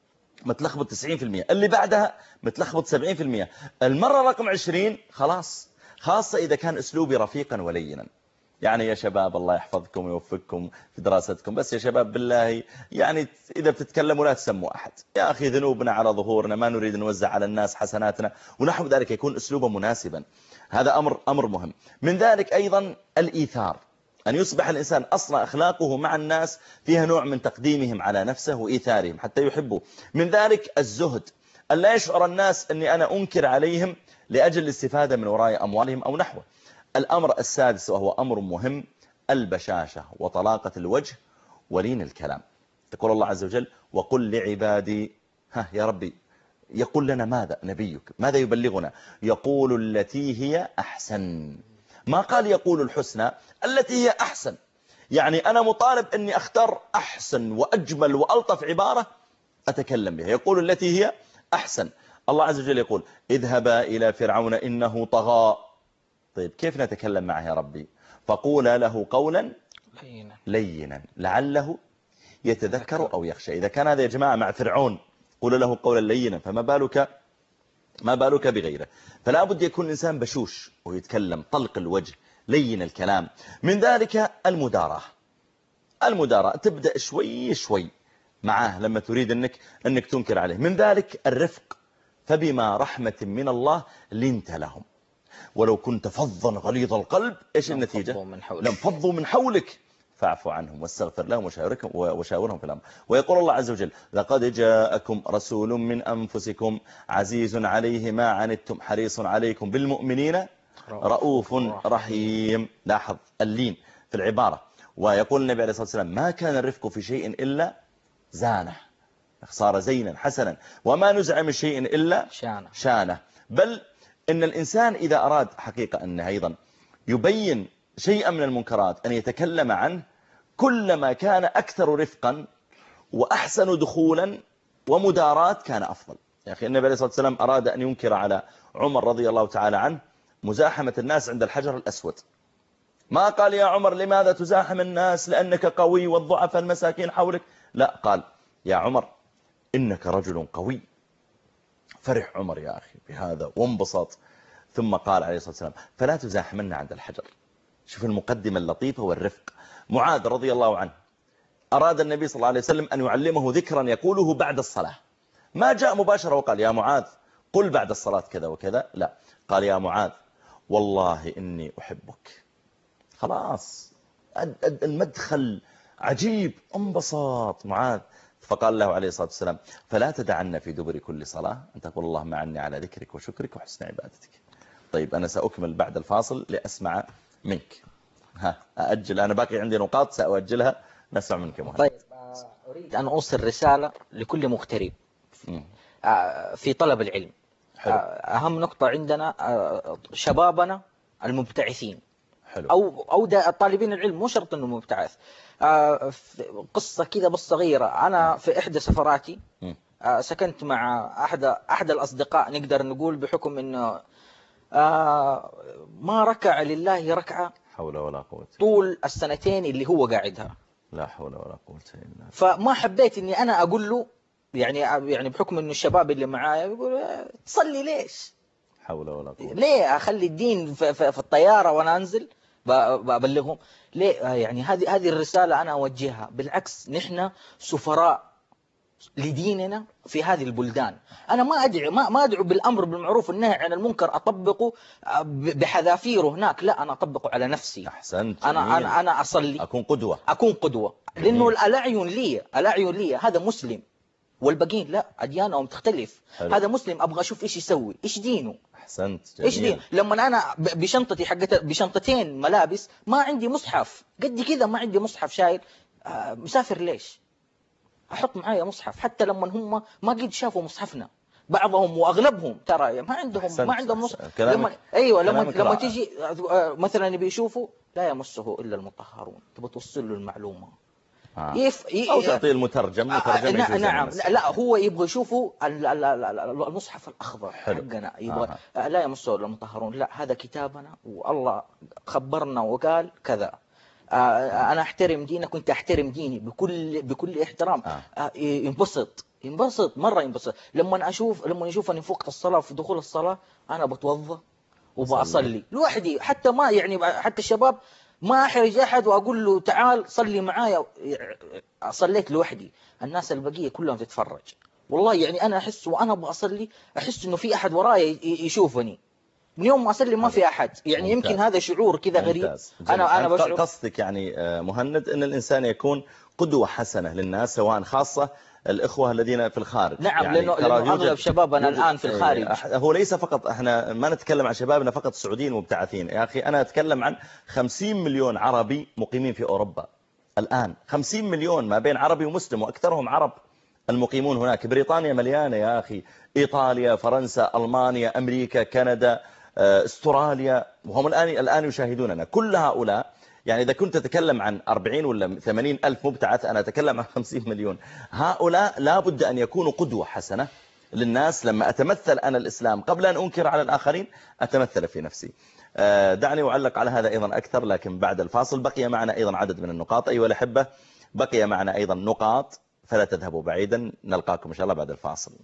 Speaker 1: متلخبط 90%، اللي بعدها متلخبط 70%، المرة رقم 20 خلاص. خاصة إذا كان أسلوبي رفيقا ولينا. يعني يا شباب الله يحفظكم ويوفقكم في دراستكم، بس يا شباب بالله يعني إذا بتتكلموا لا تسموا أحد. يا أخي ذنوبنا على ظهورنا، ما نريد نوزع على الناس حسناتنا، ونحو ذلك يكون أسلوبه مناسبا. هذا أمر مهم. من ذلك أيضا الإيثار، أن يصبح الإنسان أصلا أخلاقه مع الناس فيها نوع من تقديمهم على نفسه وإيثارهم حتى يحبوا. من ذلك الزهد، أن لا يشعر الناس أني أنا أنكر عليهم لأجل الاستفادة من وراء أموالهم أو نحوه. الأمر السادس وهو أمر مهم البشاشة وطلاقة الوجه ولين الكلام. تقول الله عز وجل وقل لعبادي، ها يا ربي يقول لنا ماذا نبيك؟ ماذا يبلغنا؟ يقول التي هي أحسن. ما قال يقول الحسنى، التي هي أحسن. يعني أنا مطالب أني أختار أحسن وأجمل وألطف عبارة أتكلم بها. يقول التي هي أحسن. الله عز وجل يقول اذهبا إلى فرعون إنه طغى. طيب كيف نتكلم معه يا ربي؟ فقولا له قولا لينا لعله يتذكر أو يخشى. إذا كان هذا يا جماعة مع فرعون قول له قولا لينا، فما بالك ما بالك بغيره. فلا بد يكون الإنسان بشوش ويتكلم طلق الوجه لين الكلام. من ذلك المداراة تبدأ شوي شوي معاه لما تريد أنك تنكر عليه. من ذلك الرفق، فبما رحمة من الله لنت لهم ولو كنت فظا غليظ القلب إيش النتيجة؟ لم فضوا من حولك فاعفوا عنهم واستغفر لهم وشاورهم في الأمر. ويقول الله عز وجل لقد جاءكم رسول من أنفسكم عزيز عليه ما عنتم حريص عليكم بالمؤمنين رؤوف رحيم. لاحظ اللين في العبارة. ويقول النبي عليه الصلاة والسلام ما كان الرفق في شيء إلا زانه، صار زينا حسنا، وما نزع من شيء إلا شانه. بل إن الإنسان إذا أراد حقيقة أنه أيضا يبين شيئا من المنكرات أن يتكلم عنه، كلما كان أكثر رفقا وأحسن دخولا ومدارات كان أفضل. يا أخي النبي عليه الصلاة والسلام أراد أن ينكر على عمر رضي الله تعالى عنه مزاحمة الناس عند الحجر الأسود. ما قال يا عمر لماذا تزاحم الناس لأنك قوي والضعف المساكين حولك، لا، قال يا عمر إنك رجل قوي. فرح عمر يا أخي بهذا وانبسط، ثم قال عليه الصلاة والسلام فلا تزاحمنا عند الحجر. شوف المقدمة اللطيفة والرفق. معاذ رضي الله عنه أراد النبي صلى الله عليه وسلم أن يعلمه ذكرا يقوله بعد الصلاة، ما جاء مباشرة وقال يا معاذ قل بعد الصلاة كذا وكذا، لا، قال يا معاذ والله إني أحبك. خلاص المدخل عجيب، انبسط معاذ. فقال له عليه الصلاة والسلام فلا تدعنا في دبر كل صلاة أن تقول اللهم أعني على ذكرك وشكرك وحسن عبادتك. طيب أنا سأكمل بعد الفاصل لأسمع منك. أأجل، أنا باقي عندي نقاط سأؤجلها، نسمع منك مهند.
Speaker 6: طيب أريد أن أوصل رسالة لكل مغترب في طلب العلم. حلو. أهم نقطة عندنا شبابنا المبتعثين. حلو. أو طالبين العلم، مو شرط أنه مبتعث. قصة كذا بس صغيرة. أنا في إحدى سفراتي سكنت مع أحد الأصدقاء، نقدر نقول بحكم أنه ما ركع لله ركعة
Speaker 1: حول ولا قوة
Speaker 6: طول السنتين اللي هو قاعدها.
Speaker 1: لا حول ولا قوة إلا بالله.
Speaker 6: فما حبيت أني أنا أقول له يعني بحكم أنه الشباب اللي معايا يقول تصلي ليش؟
Speaker 1: حول ولا قوة.
Speaker 6: ليه أخلي الدين في الطيارة وأنا أنزل بأبلغهم؟ ليه؟ يعني هذه الرسالة أنا أوجهها. بالعكس نحن سفراء لديننا في هذه البلدان. أنا ما أدعو بالأمر بالمعروف والنهي عن المنكر أطبقه بحذافيره هناك، لا، أنا أطبقه على نفسي.
Speaker 1: أحسنت.
Speaker 6: أنا أصلي، أكون قدوة لأنه الأعين لي هذا مسلم والباقيين لا، أديانهم تختلف. حلو. هذا مسلم أبغى أشوف إيش يسوي، إيش دينه.
Speaker 1: أحسنت.
Speaker 6: إيش دين؟ لما أنا بشنطتي بشنطتين ملابس ما عندي مصحف قد كذا، ما عندي مصحف شايل، مسافر ليش؟ أحط معايا مصحف. حتى لما هم ما قد شافوا مصحفنا، بعضهم وأغلبهم ترى ما عندهم مصحف. لما تيجي مثلا بيشوفوا لا يمسه إلا المطهرون، تبغى توصل له المعلومة
Speaker 1: أو تعطيه المترجم.
Speaker 6: نعم. لا، هو يبغى يشوفوا المصحف الأخضر حقنا، يبغى لا يمسه إلا المطهرون. لا، هذا كتابنا والله خبرنا وقال كذا. أنا أحترم دينك وأنت أحترم ديني بكل احترام. ينبسط مرة ينبسط لما يشوف أني فوق الصلاة في دخول الصلاة أنا بتوضى وبأصلي لوحدي. حتى ما يعني حتى الشباب ما أحرج أحد وأقول له تعال صلي معايا، صليت لوحدي. الناس البقية كلهم تتفرج. والله يعني أنا أحس وأنا بأصلي أحس إنه في أحد ورايا يشوفني. من يوم ما أصلي ما في أحد، يعني ممتاز. يمكن هذا شعور كذا غريب. أنا بشعر.
Speaker 1: قصدك يعني مهند أن الإنسان يكون قدوة حسنة للناس، سواء خاصة الإخوة الذين في الخارج.
Speaker 6: نعم، يعني لأنه أغلب شبابنا الآن في الخارج.
Speaker 1: هو ليس فقط، احنا ما نتكلم عن شبابنا فقط السعوديين مبتعثين يا أخي. أنا أتكلم عن 50 مليون عربي مقيمين في أوروبا الآن. 50 مليون ما بين عربي ومسلم، وأكثرهم عرب المقيمون هناك. بريطانيا مليانة يا أخي، إيطاليا، فرنسا، ألمانيا، أمريكا، كندا، استراليا، وهم الآن يشاهدوننا. كل هؤلاء يعني إذا كنت تتكلم عن 40 ولا 80 ألف مبتعث، أنا أتكلم عن 50 مليون. هؤلاء لا بد أن يكونوا قدوة حسنة للناس. لما أتمثل أنا الإسلام قبل أن أنكر على الآخرين أتمثل في نفسي. دعني أعلق على هذا أيضا أكثر، لكن بعد الفاصل. بقي معنا أيضا عدد من النقاط أيها الأحبة، بقي معنا أيضا نقاط، فلا تذهبوا بعيدا. نلقاكم إن شاء الله بعد الفاصل.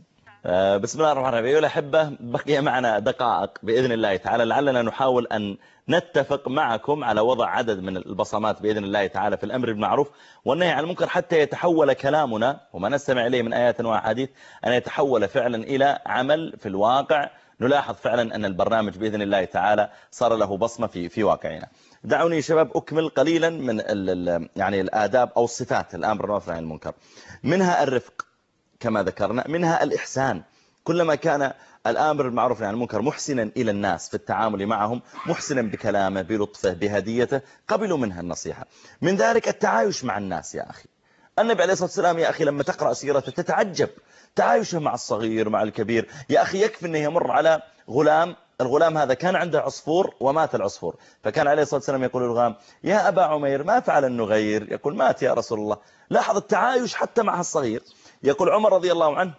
Speaker 1: بسم الله الرحمن الرحيم. أيها الأحبة، بقي معنا دقائق بإذن الله تعالى، لعلنا نحاول أن نتفق معكم على وضع عدد من البصمات بإذن الله تعالى في الأمر بالمعروف والنهي عن المنكر، حتى يتحول كلامنا وما نستمع إليه من آيات وأحاديث أن يتحول فعلا إلى عمل في الواقع، نلاحظ فعلا أن البرنامج بإذن الله تعالى صار له بصمة في واقعنا. دعوني يا شباب أكمل قليلا من يعني الآداب أو الصفات الأمر بالمعروف والنهي عن المنكر. منها الرفق كما ذكرنا، منها الإحسان، كلما كان الآمر بالمعروف والنهي عن المنكر محسنا إلى الناس في التعامل معهم، محسنا بكلامه بلطفه بهديته، قبلوا منها النصيحة. من ذلك التعايش مع الناس يا أخي. النبي عليه الصلاة والسلام يا أخي لما تقرأ سيرته تتعجب تعايشه مع الصغير مع الكبير. يا أخي يكفي أنه يمر على غلام، الغلام هذا كان عنده عصفور ومات العصفور، فكان عليه الصلاة والسلام يقول للغلام: يا أبا عمير ما فعل النغير؟ يقول: مات يا رسول الله. لاحظ التعايش حتى مع الصغير. يقول عمر رضي الله عنه: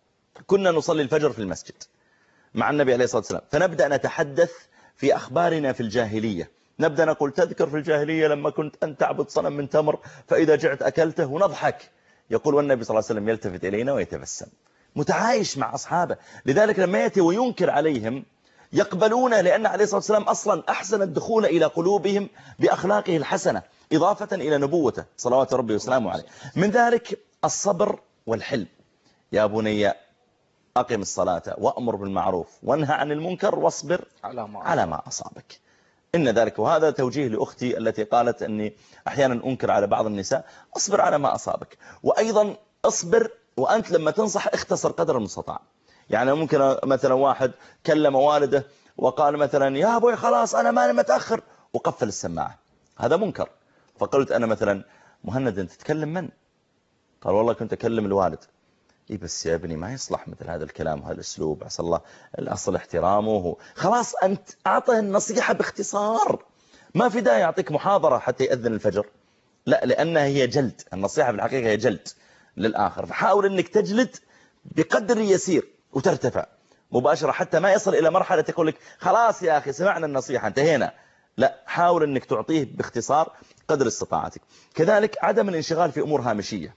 Speaker 1: كنا نصلي الفجر في المسجد مع النبي عليه الصلاة والسلام، فنبدأ نتحدث في أخبارنا في الجاهلية، نبدأ نقول: تذكر في الجاهلية لما كنت أن تعبد صنم من تمر فإذا جعت أكلته، ونضحك. يقول والنبي صلى الله عليه وسلم يلتفت إلينا ويتبسم، متعايش مع أصحابه. لذلك لما يأتي وينكر عليهم يقبلونه، لأن عليه الصلاة والسلام أصلا أحسن الدخول إلى قلوبهم بأخلاقه الحسنة إضافة إلى نبوته صلوات ربي وسلامه عليه. من ذلك الصبر والحلم. يا بني أقم الصلاة وأمر بالمعروف وانهى عن المنكر واصبر على ما أصابك. إن ذلك، وهذا توجيه لأختي التي قالت أني أحيانا أنكر على بعض النساء: أصبر على ما أصابك. وأيضا أصبر وأنت لما تنصح اختصر قدر المستطاع. يعني ممكن مثلا واحد كلم والده وقال مثلا: يا أبوي خلاص أنا ماني متأخر، وقفل السماعة، هذا منكر. فقلت أنا مثلا: مهند أنت تتكلم من؟ قال: والله كنت أكلم الوالد. إيه بس يا ابني ما يصلح مثل هذا الكلام وهذا الأسلوب، عسى الله الأصل احترامه. خلاص أنت أعطه النصيحة باختصار، ما في داعي يعطيك محاضرة حتى يأذن الفجر، لا، لأنها هي جلد. النصيحة في الحقيقة هي جلد للآخر، فحاول أنك تجلد بقدر يسير وترتفع مباشرة حتى ما يصل إلى مرحلة يقول لك: خلاص يا أخي سمعنا النصيحة انتهينا. لا، حاول أنك تعطيه باختصار قدر استطاعتك. كذلك عدم الانشغال في أمور هامشية.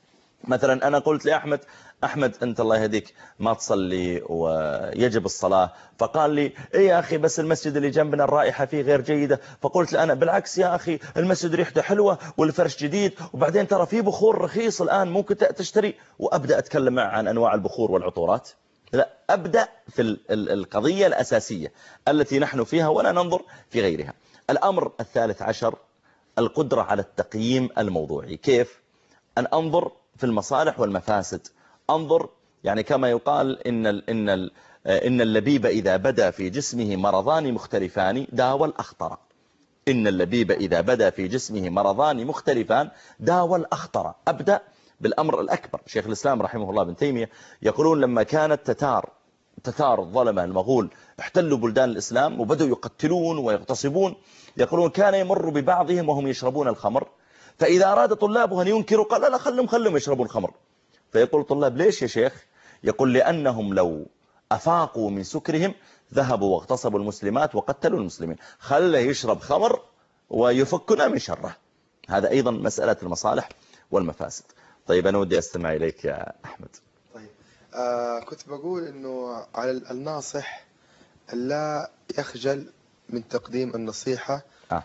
Speaker 1: مثلا أنا قلت لأحمد: أحمد أنت الله يهديك ما تصلي ويجب الصلاة. فقال لي: إيه يا أخي بس المسجد اللي جنبنا الرائحة فيه غير جيدة. فقلت له أنا: بالعكس يا أخي المسجد ريحته حلوة والفرش جديد، وبعدين ترى فيه بخور رخيص الآن ممكن تشتري. وأبدأ أتكلم معه عن أنواع البخور والعطورات. لا، أبدأ في القضية الأساسية التي نحن فيها ولا ننظر في غيرها. الأمر الثالث عشر القدرة على التقييم الموضوعي. كيف؟ أن أنظر في المصالح والمفاسد. أنظر يعني كما يقال إن اللبيب إذا بدا في جسمه مرضان مختلفان داوى الأخطر. إن اللبيب إذا بدا في جسمه مرضان مختلفان داوى الأخطر. أبدأ بالأمر الأكبر. شيخ الإسلام رحمه الله ابن تيمية يقولون لما كانت تتار الظلمة المغول احتلوا بلدان الإسلام وبدأوا يقتلون ويغتصبون، يقولون كان يمر ببعضهم وهم يشربون الخمر، فإذا أراد طلابه أن ينكروا قال: لا خلهم يشربوا الخمر. فيقول الطلاب: ليش يا شيخ؟ يقول: لأنهم لو أفاقوا من سكرهم ذهبوا واغتصبوا المسلمات وقتلوا المسلمين، خله يشرب خمر ويفكنا من شره. هذا أيضا مسألة المصالح والمفاسد. طيب أنا ودي أستمع إليك يا أحمد.
Speaker 8: طيب كنت بقول إنه على الناصح لا يخجل من تقديم النصيحة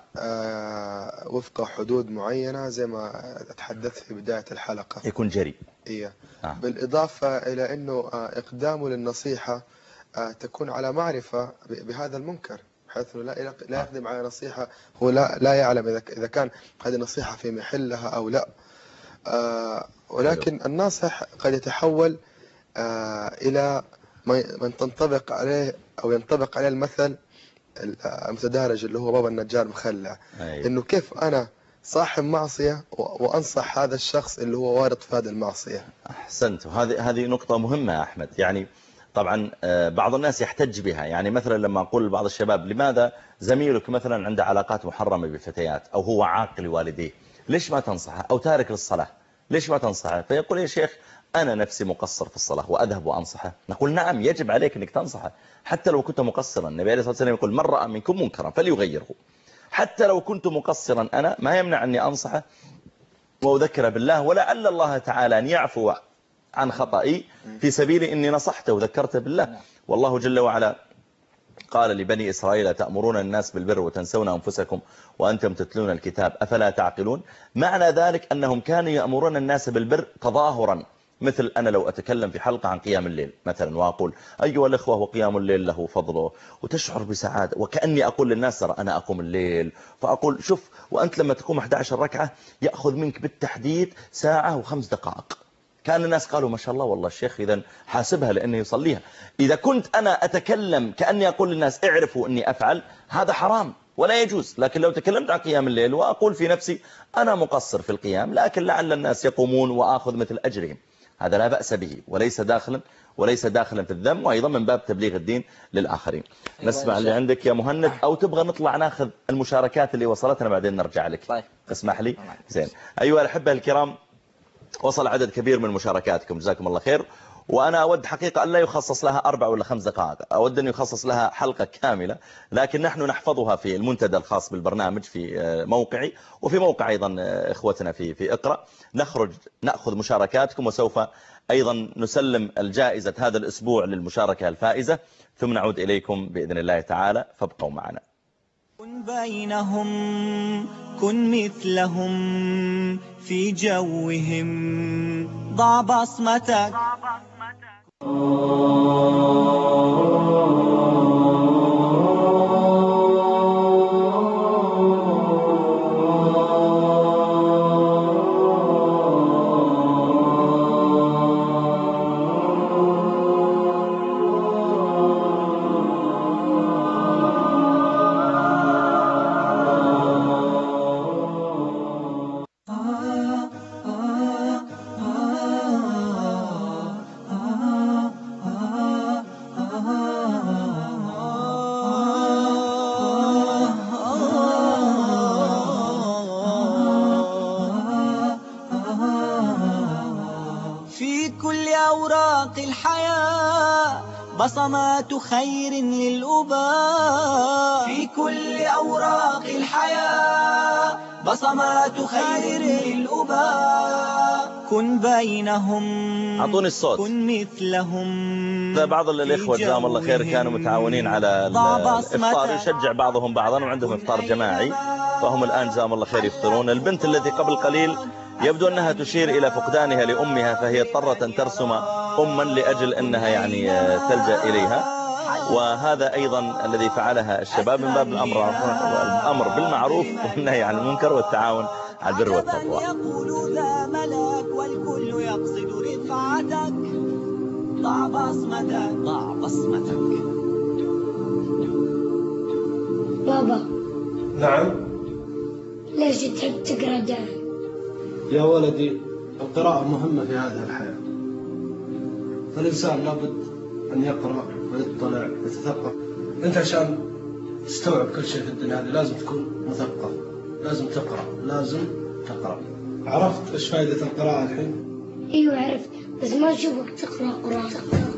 Speaker 8: وفق حدود معينة زي ما تحدثت في بداية الحلقة،
Speaker 1: يكون جريء.
Speaker 8: إيه. بالإضافة إلى أنه إقدامه للنصيحة تكون على معرفة بهذا المنكر، بحيث أنه لا يقدم على نصيحة هو لا يعلم إذا كان هذه النصيحة في محلها أو لا. ولكن الناصح قد يتحول إلى من تنطبق عليه أو ينطبق عليه المثل المتدارج اللي هو بابا النجار مخلع. إنه كيف أنا صاحب معصية وأنصح هذا الشخص اللي هو وارد في هذه المعصية.
Speaker 1: أحسنت. هذه نقطة مهمة يا أحمد. يعني طبعا بعض الناس يحتج بها. يعني مثلا لما أقول لبعض الشباب: لماذا زميلك مثلا عنده علاقات محرمة بفتيات أو هو عاق لوالديه، ليش ما تنصحه؟ أو تارك للصلاة، ليش ما تنصحه؟ فيقول: يا شيخ أنا نفسي مقصر في الصلاة وأذهب وأنصحه. نقول: نعم يجب عليك أنك تنصحه حتى لو كنت مقصرا. النبي عليه الصلاة والسلام يقول: من رأى منكم منكرا فليغيره. حتى لو كنت مقصرا أنا ما يمنع أني أنصحه وأذكره بالله، ولعل الله تعالى أن يعفو عن خطئي في سبيل إني نصحته وذكرته بالله. والله جل وعلا قال لبني إسرائيل تأمرون الناس بالبر وتنسون أنفسكم وأنتم تتلون الكتاب أفلا تعقلون. معنى ذلك أنهم كانوا يأمرون الناس بالبر تظاهرا، مثل أنا لو أتكلم في حلقة عن قيام الليل مثلا وأقول أيها الأخوة وقيام الليل له فضله وتشعر بسعادة، وكأني أقول للناس ترى أنا أقوم الليل، فأقول شوف وأنت لما تقوم 11 ركعة يأخذ منك بالتحديد ساعة و5 دقائق. كان الناس قالوا ما شاء الله والله الشيخ إذا حاسبها لأنه يصليها. إذا كنت أنا أتكلم كأني أقول للناس اعرفوا أني أفعل، هذا حرام ولا يجوز. لكن لو تكلمت عن قيام الليل وأقول في نفسي أنا مقصر في القيام لكن لعل الناس يقومون وآخذ مثل أجرهم، هذا لا بأس به وليس داخلا في الذم، وأيضا من باب تبليغ الدين للآخرين. نسمع اللي عندك يا مهند، أو تبغى نطلع ناخذ المشاركات اللي وصلتنا بعدين نرجع لك؟
Speaker 6: طيب
Speaker 1: اسمح لي. زين. أيها الأحبة الكرام، وصل عدد كبير من مشاركاتكم جزاكم الله خير، وأنا أود حقيقة أن لا يخصص لها 4 ولا 5 دقائق، أود أن يخصص لها حلقة كاملة، لكن نحن نحفظها في المنتدى الخاص بالبرنامج في موقعي وفي موقع أيضا إخوتنا في اقرأ. نأخذ مشاركاتكم، وسوف أيضا نسلم الجائزة هذا الأسبوع للمشاركة الفائزة، ثم نعود إليكم بإذن الله تعالى، فابقوا معنا.
Speaker 2: كن بينهم كن مثلهم في جوهم ضع بصمتك. بصمات خير للأباء في كل أوراق الحياة، بصمات خير للأباء. كن بينهم
Speaker 1: أعطوني الصوت.
Speaker 2: كن مثلهم.
Speaker 1: بعض الإخوة جزاهم الله خير كانوا متعاونين على الإفطار، يشجع بعضهم بعضا وعندهم إفطار جماعي، فهم الآن جزاهم الله خير يفطرون. البنت التي قبل قليل يبدو أنها تشير إلى فقدانها لأمها، فهي اضطرت أن ترسم أما لأجل أنها يعني تلجأ إليها، وهذا أيضا الذي فعلها الشباب من باب الأمر بالمعروف والنهي عن المنكر والتعاون على البر والتقوى.
Speaker 2: يقول ذا ملاك والكل يقصد رفعتك، ضع بصمتك ضع بصمتك.
Speaker 12: بابا.
Speaker 13: نعم.
Speaker 12: ليش تحب تقرأ دائما؟
Speaker 13: يا ولدي القراءة مهمة في هذه الحياة، فالإنسان لابد أن يقرأ ويطلع ويتثقف. أنت عشان تستوعب كل شيء في الدنيا هذه لازم تكون مثقف، لازم تقرأ، لازم تقرأ. عرفت إيش فائدة القراءة الحين؟
Speaker 12: أيوة عرفت، بس ما أشوفك تقرأ قرآن.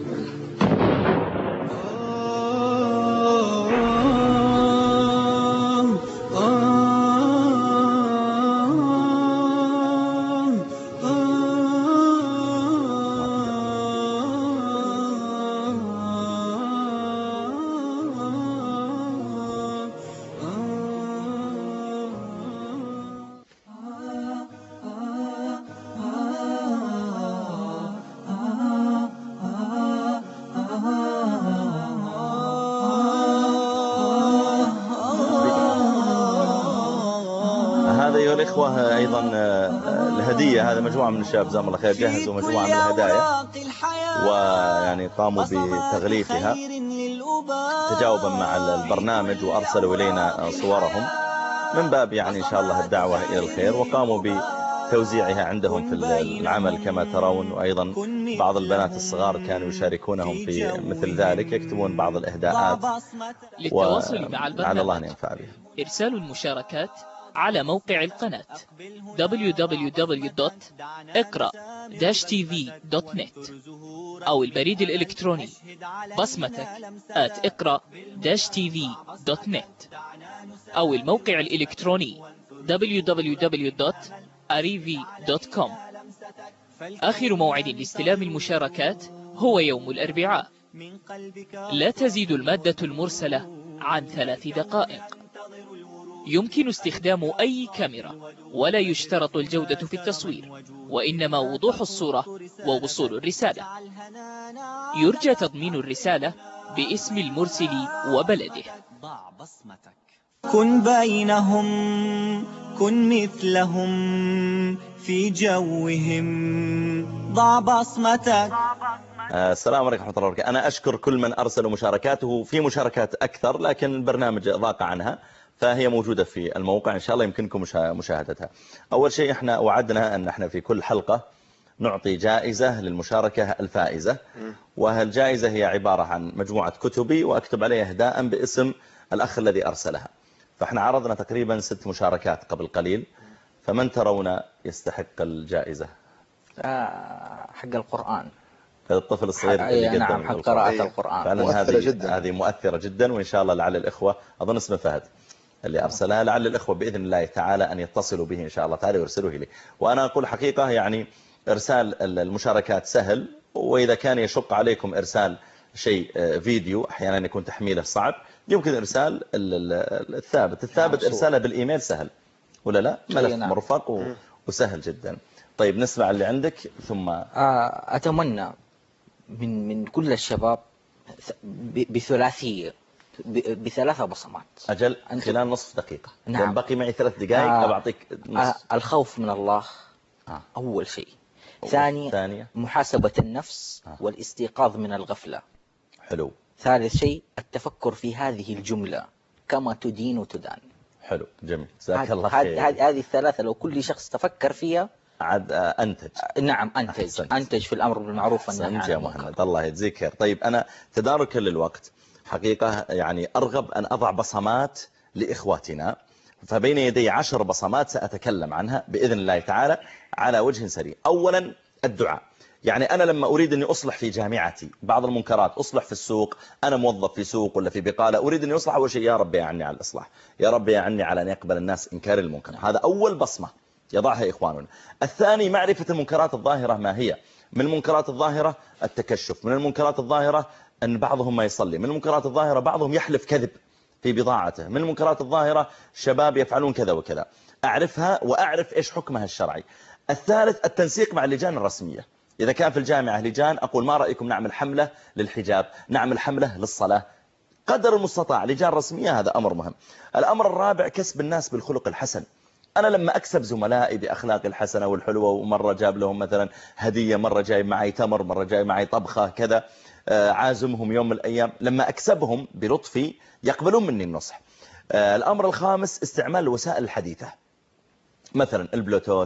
Speaker 1: أيضا الهدية، هذا مجموعة من الشباب جزاهم الله خير جهزوا مجموعة من الهدايا ويعني قاموا بتغليفها تجاوبا مع البرنامج، وأرسلوا إلينا صورهم من باب يعني إن شاء الله الدعوة إلى الخير، وقاموا بتوزيعها عندهم في العمل كما ترون. وأيضا بعض البنات الصغار كانوا يشاركونهم في مثل ذلك، يكتبون بعض الإهداءات
Speaker 14: للتواصل مع
Speaker 1: البرنامج الله أن ينفع بها.
Speaker 14: إرسال المشاركات على موقع القناة www.اقرأ-tv.net أو البريد الإلكتروني بصمتك@اقرأ-tv.net أو الموقع الإلكتروني www.arivi.com. آخر موعد لاستلام المشاركات هو يوم الأربعاء. لا تزيد المادة المرسلة عن 3 دقائق. يمكن استخدام أي كاميرا، ولا يشترط الجودة في التصوير، وإنما وضوح الصورة ووصول الرسالة. يرجى تضمين الرسالة باسم المرسل وبلده.
Speaker 2: كن بينهم، كن مثلهم في جوهم، ضع بصمتك.
Speaker 1: السلام عليكم ورحمة الله وبركاته. أنا أشكر كل من أرسل مشاركاته. في مشاركات أكثر لكن البرنامج ضاق عنها، فهي موجودة في الموقع إن شاء الله يمكنكم مشاهدتها. أول شيء إحنا وعدنا أن إحنا في كل حلقة نعطي جائزة للمشاركة الفائزة، وهالجائزة هي عبارة عن مجموعة كتبي وأكتب عليها إهداء باسم الأخ الذي أرسلها. فإحنا عرضنا تقريبا 6 مشاركات قبل قليل، فمن ترون يستحق الجائزة؟
Speaker 6: حق القرآن،
Speaker 1: الطفل الصغير اللي قدم
Speaker 6: نعم، حق قراءة القرآن.
Speaker 1: فعلا هذه مؤثرة جدا، وإن شاء الله لعل الإخوة، أظن اسمه فهد اللي أرسلها، لعل الإخوة بإذن الله تعالى أن يتصلوا به إن شاء الله تعالى ويرسلوه إليه. وأنا أقول حقيقة يعني إرسال المشاركات سهل، وإذا كان يشق عليكم إرسال شيء فيديو أحيانا يكون تحميله صعب، يمكن إرسال الثابت إرساله بالإيميل سهل، ولا لا؟ ملف مرفق وسهل جدا. طيب نسمع اللي عندك ثم
Speaker 6: أتمنى من كل الشباب بثلاثية ب3 بصمات.
Speaker 1: أجل خلال نصف دقيقة. نعم. بقي معي 3 دقائق أبعطيك نصف.
Speaker 6: الخوف من الله أول شيء. ثانية محاسبة النفس والاستيقاظ من الغفلة.
Speaker 1: حلو.
Speaker 6: ثالث شيء التفكر في هذه الجملة: كما تدين تدان.
Speaker 1: حلو، جميل، جزاك الله خير.
Speaker 6: هذه ال3 لو كل شخص تفكر فيها
Speaker 1: عاد أنتج.
Speaker 6: نعم، أنتج في الأمر بالمعروف والنهي عن المنكر.
Speaker 1: محمد الله يجزيك خير. طيب أنا تداركا للوقت حقيقة يعني أرغب أن أضع بصمات لإخواتنا، فبين يدي 10 بصمات سأتكلم عنها بإذن الله تعالى على وجه سريع. أولا الدعاء. يعني أنا لما أريد أني أصلح في جامعتي بعض المنكرات، أصلح في السوق، أنا موظف في سوق ولا في بقالة، أريد أني أصلح، أول شيء يا رب يعني على الإصلاح، يا رب يعني على أن يقبل الناس إنكار المنكر. هذا أول بصمة يضعها إخواننا. الثاني معرفة المنكرات الظاهرة ما هي. من المنكرات الظاهرة التكشف، من المنكرات الظاهرة أن بعضهم ما يصلي، من المنكرات الظاهرة بعضهم يحلف كذب في بضاعته، من المنكرات الظاهرة شباب يفعلون كذا وكذا، أعرفها وأعرف إيش حكمها الشرعي. الثالث التنسيق مع اللجان الرسمية. إذا كان في الجامعة لجان، أقول ما رأيكم نعمل حملة للحجاب، نعمل حملة للصلاة، قدر المستطاع لجان رسمية. هذا أمر مهم. الأمر الرابع كسب الناس بالخلق الحسن. أنا لما أكسب زملائي بأخلاق الحسنة والحلوة، ومرة جاب لهم مثلا هدية، مرة جاي معي تمر، مرة جاي معي طبخة كذا، عازمهم يوم من الأيام، لما أكسبهم بلطفي يقبلون مني النصح. الأمر الخامس استعمال الوسائل الحديثة، مثلا البلوتوث،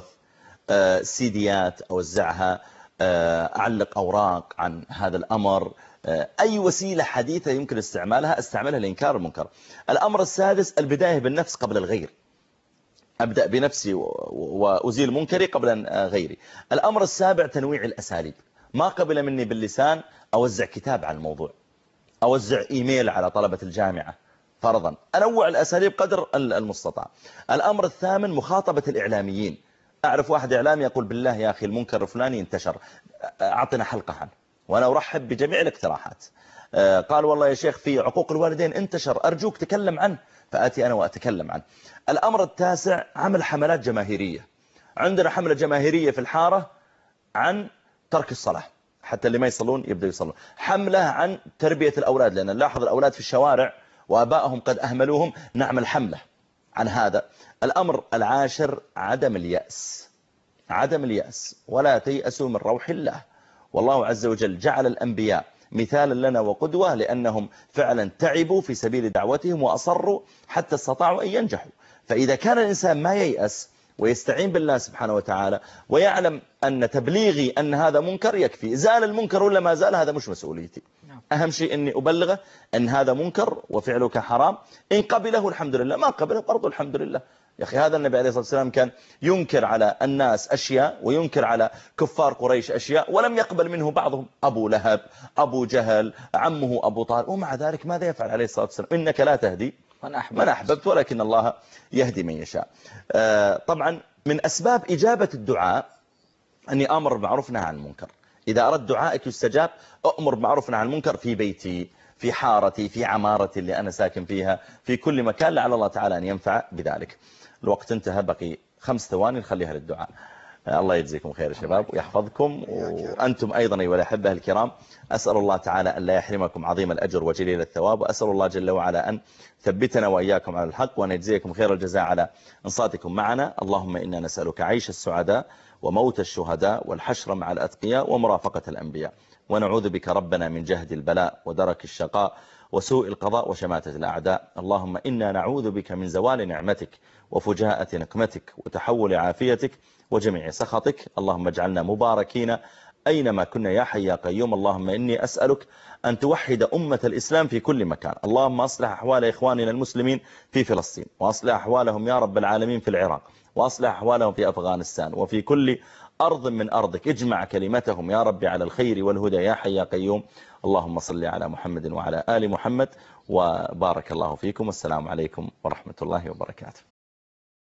Speaker 1: سيديات أوزعها، أعلق أوراق عن هذا الأمر، أي وسيلة حديثة يمكن استعمالها لإنكار المنكر. الأمر السادس البداية بالنفس قبل الغير، أبدأ بنفسي وأزيل منكري قبل غيري. الأمر السابع تنويع الأساليب، ما قبل مني باللسان أوزع كتاب على الموضوع، أوزع إيميل على طلبة الجامعة فرضا، أنوع الأساليب قدر المستطاع. الأمر الثامن مخاطبة الإعلاميين. أعرف واحد إعلامي يقول بالله يا أخي المنكر الفلاني انتشر، أعطنا حلقة عنه، وأنا أرحب بجميع الاقتراحات. قال والله يا شيخ في عقوق الوالدين انتشر، أرجوك تكلم عنه، فآتي أنا وأتكلم عنه. الأمر التاسع عمل حملات جماهيرية. عندنا حملة جماهيرية في الحارة عن ترك الصلاة، حتى اللي ما يصلون يبدأ يصلون. حملة عن تربية الأولاد، لأن نلاحظ الأولاد في الشوارع وآبائهم قد أهملوهم، نعمل حملة عن هذا. الأمر العاشر عدم اليأس. عدم اليأس، ولا تيأسوا من روح الله. والله عز وجل جعل الأنبياء مثالا لنا وقدوة، لأنهم فعلا تعبوا في سبيل دعوتهم وأصروا حتى استطاعوا أن ينجحوا. فإذا كان الإنسان ما ييأس ويستعين بالله سبحانه وتعالى، ويعلم أن تبليغي أن هذا منكر يكفي، زال المنكر ولا ما زال هذا مش مسؤوليتي، أهم شيء أني أبلغه أن هذا منكر وفعلك حرام، إن قبله الحمد لله، ما قبله برضو الحمد لله. يا أخي هذا النبي عليه الصلاة والسلام كان ينكر على الناس أشياء وينكر على كفار قريش أشياء، ولم يقبل منه بعضهم، أبو لهب، أبو جهل، عمه أبو طالب، ومع ذلك ماذا يفعل عليه الصلاة والسلام؟ إنك لا تهدي من أحببت ولكن الله يهدي من يشاء. طبعا من أسباب إجابة الدعاء أني أمر بالمعروف نهى عن المنكر. إذا أردت دعائك يستجاب، أؤمر بالمعروف نهى عن المنكر في بيتي، في حارتي، في عمارتي اللي أنا ساكن فيها، في كل مكان، لعل الله تعالى أن ينفع بذلك. الوقت انتهى، بقي 5 ثواني نخليها للدعاء. الله يجزيكم خير يا شباب ويحفظكم، وأنتم أيضا أيها الأحبة الكرام أسأل الله تعالى أن لا يحرمكم عظيم الأجر وجليل الثواب، وأسأل الله جل وعلا أن ثبتنا وإياكم على الحق، وأن يجزيكم خير الجزاء على انصاتكم معنا. اللهم إنا نسألك عيش السعداء وموت الشهداء والحشر مع الأتقياء ومرافقة الأنبياء، ونعوذ بك ربنا من جهد البلاء ودرك الشقاء وسوء القضاء وشماتة الأعداء. اللهم إنا نعوذ بك من زوال نعمتك وفجاءة نقمتك وتحول عافيتك وجميع سخطك. اللهم اجعلنا مباركين أينما كنا يا حي يا قيوم. اللهم إني أسألك أن توحد أمة الإسلام في كل مكان. اللهم أصلح أحوال إخواننا المسلمين في فلسطين، وأصلح أحوالهم يا رب العالمين في العراق، وأصلح أحوالهم في أفغانستان وفي كل أرض من أرضك. اجمع كلمتهم يا رب على الخير والهدى يا حي يا قيوم. اللهم صل على محمد وعلى آل محمد، وبارك الله فيكم، والسلام عليكم ورحمة الله وبركاته.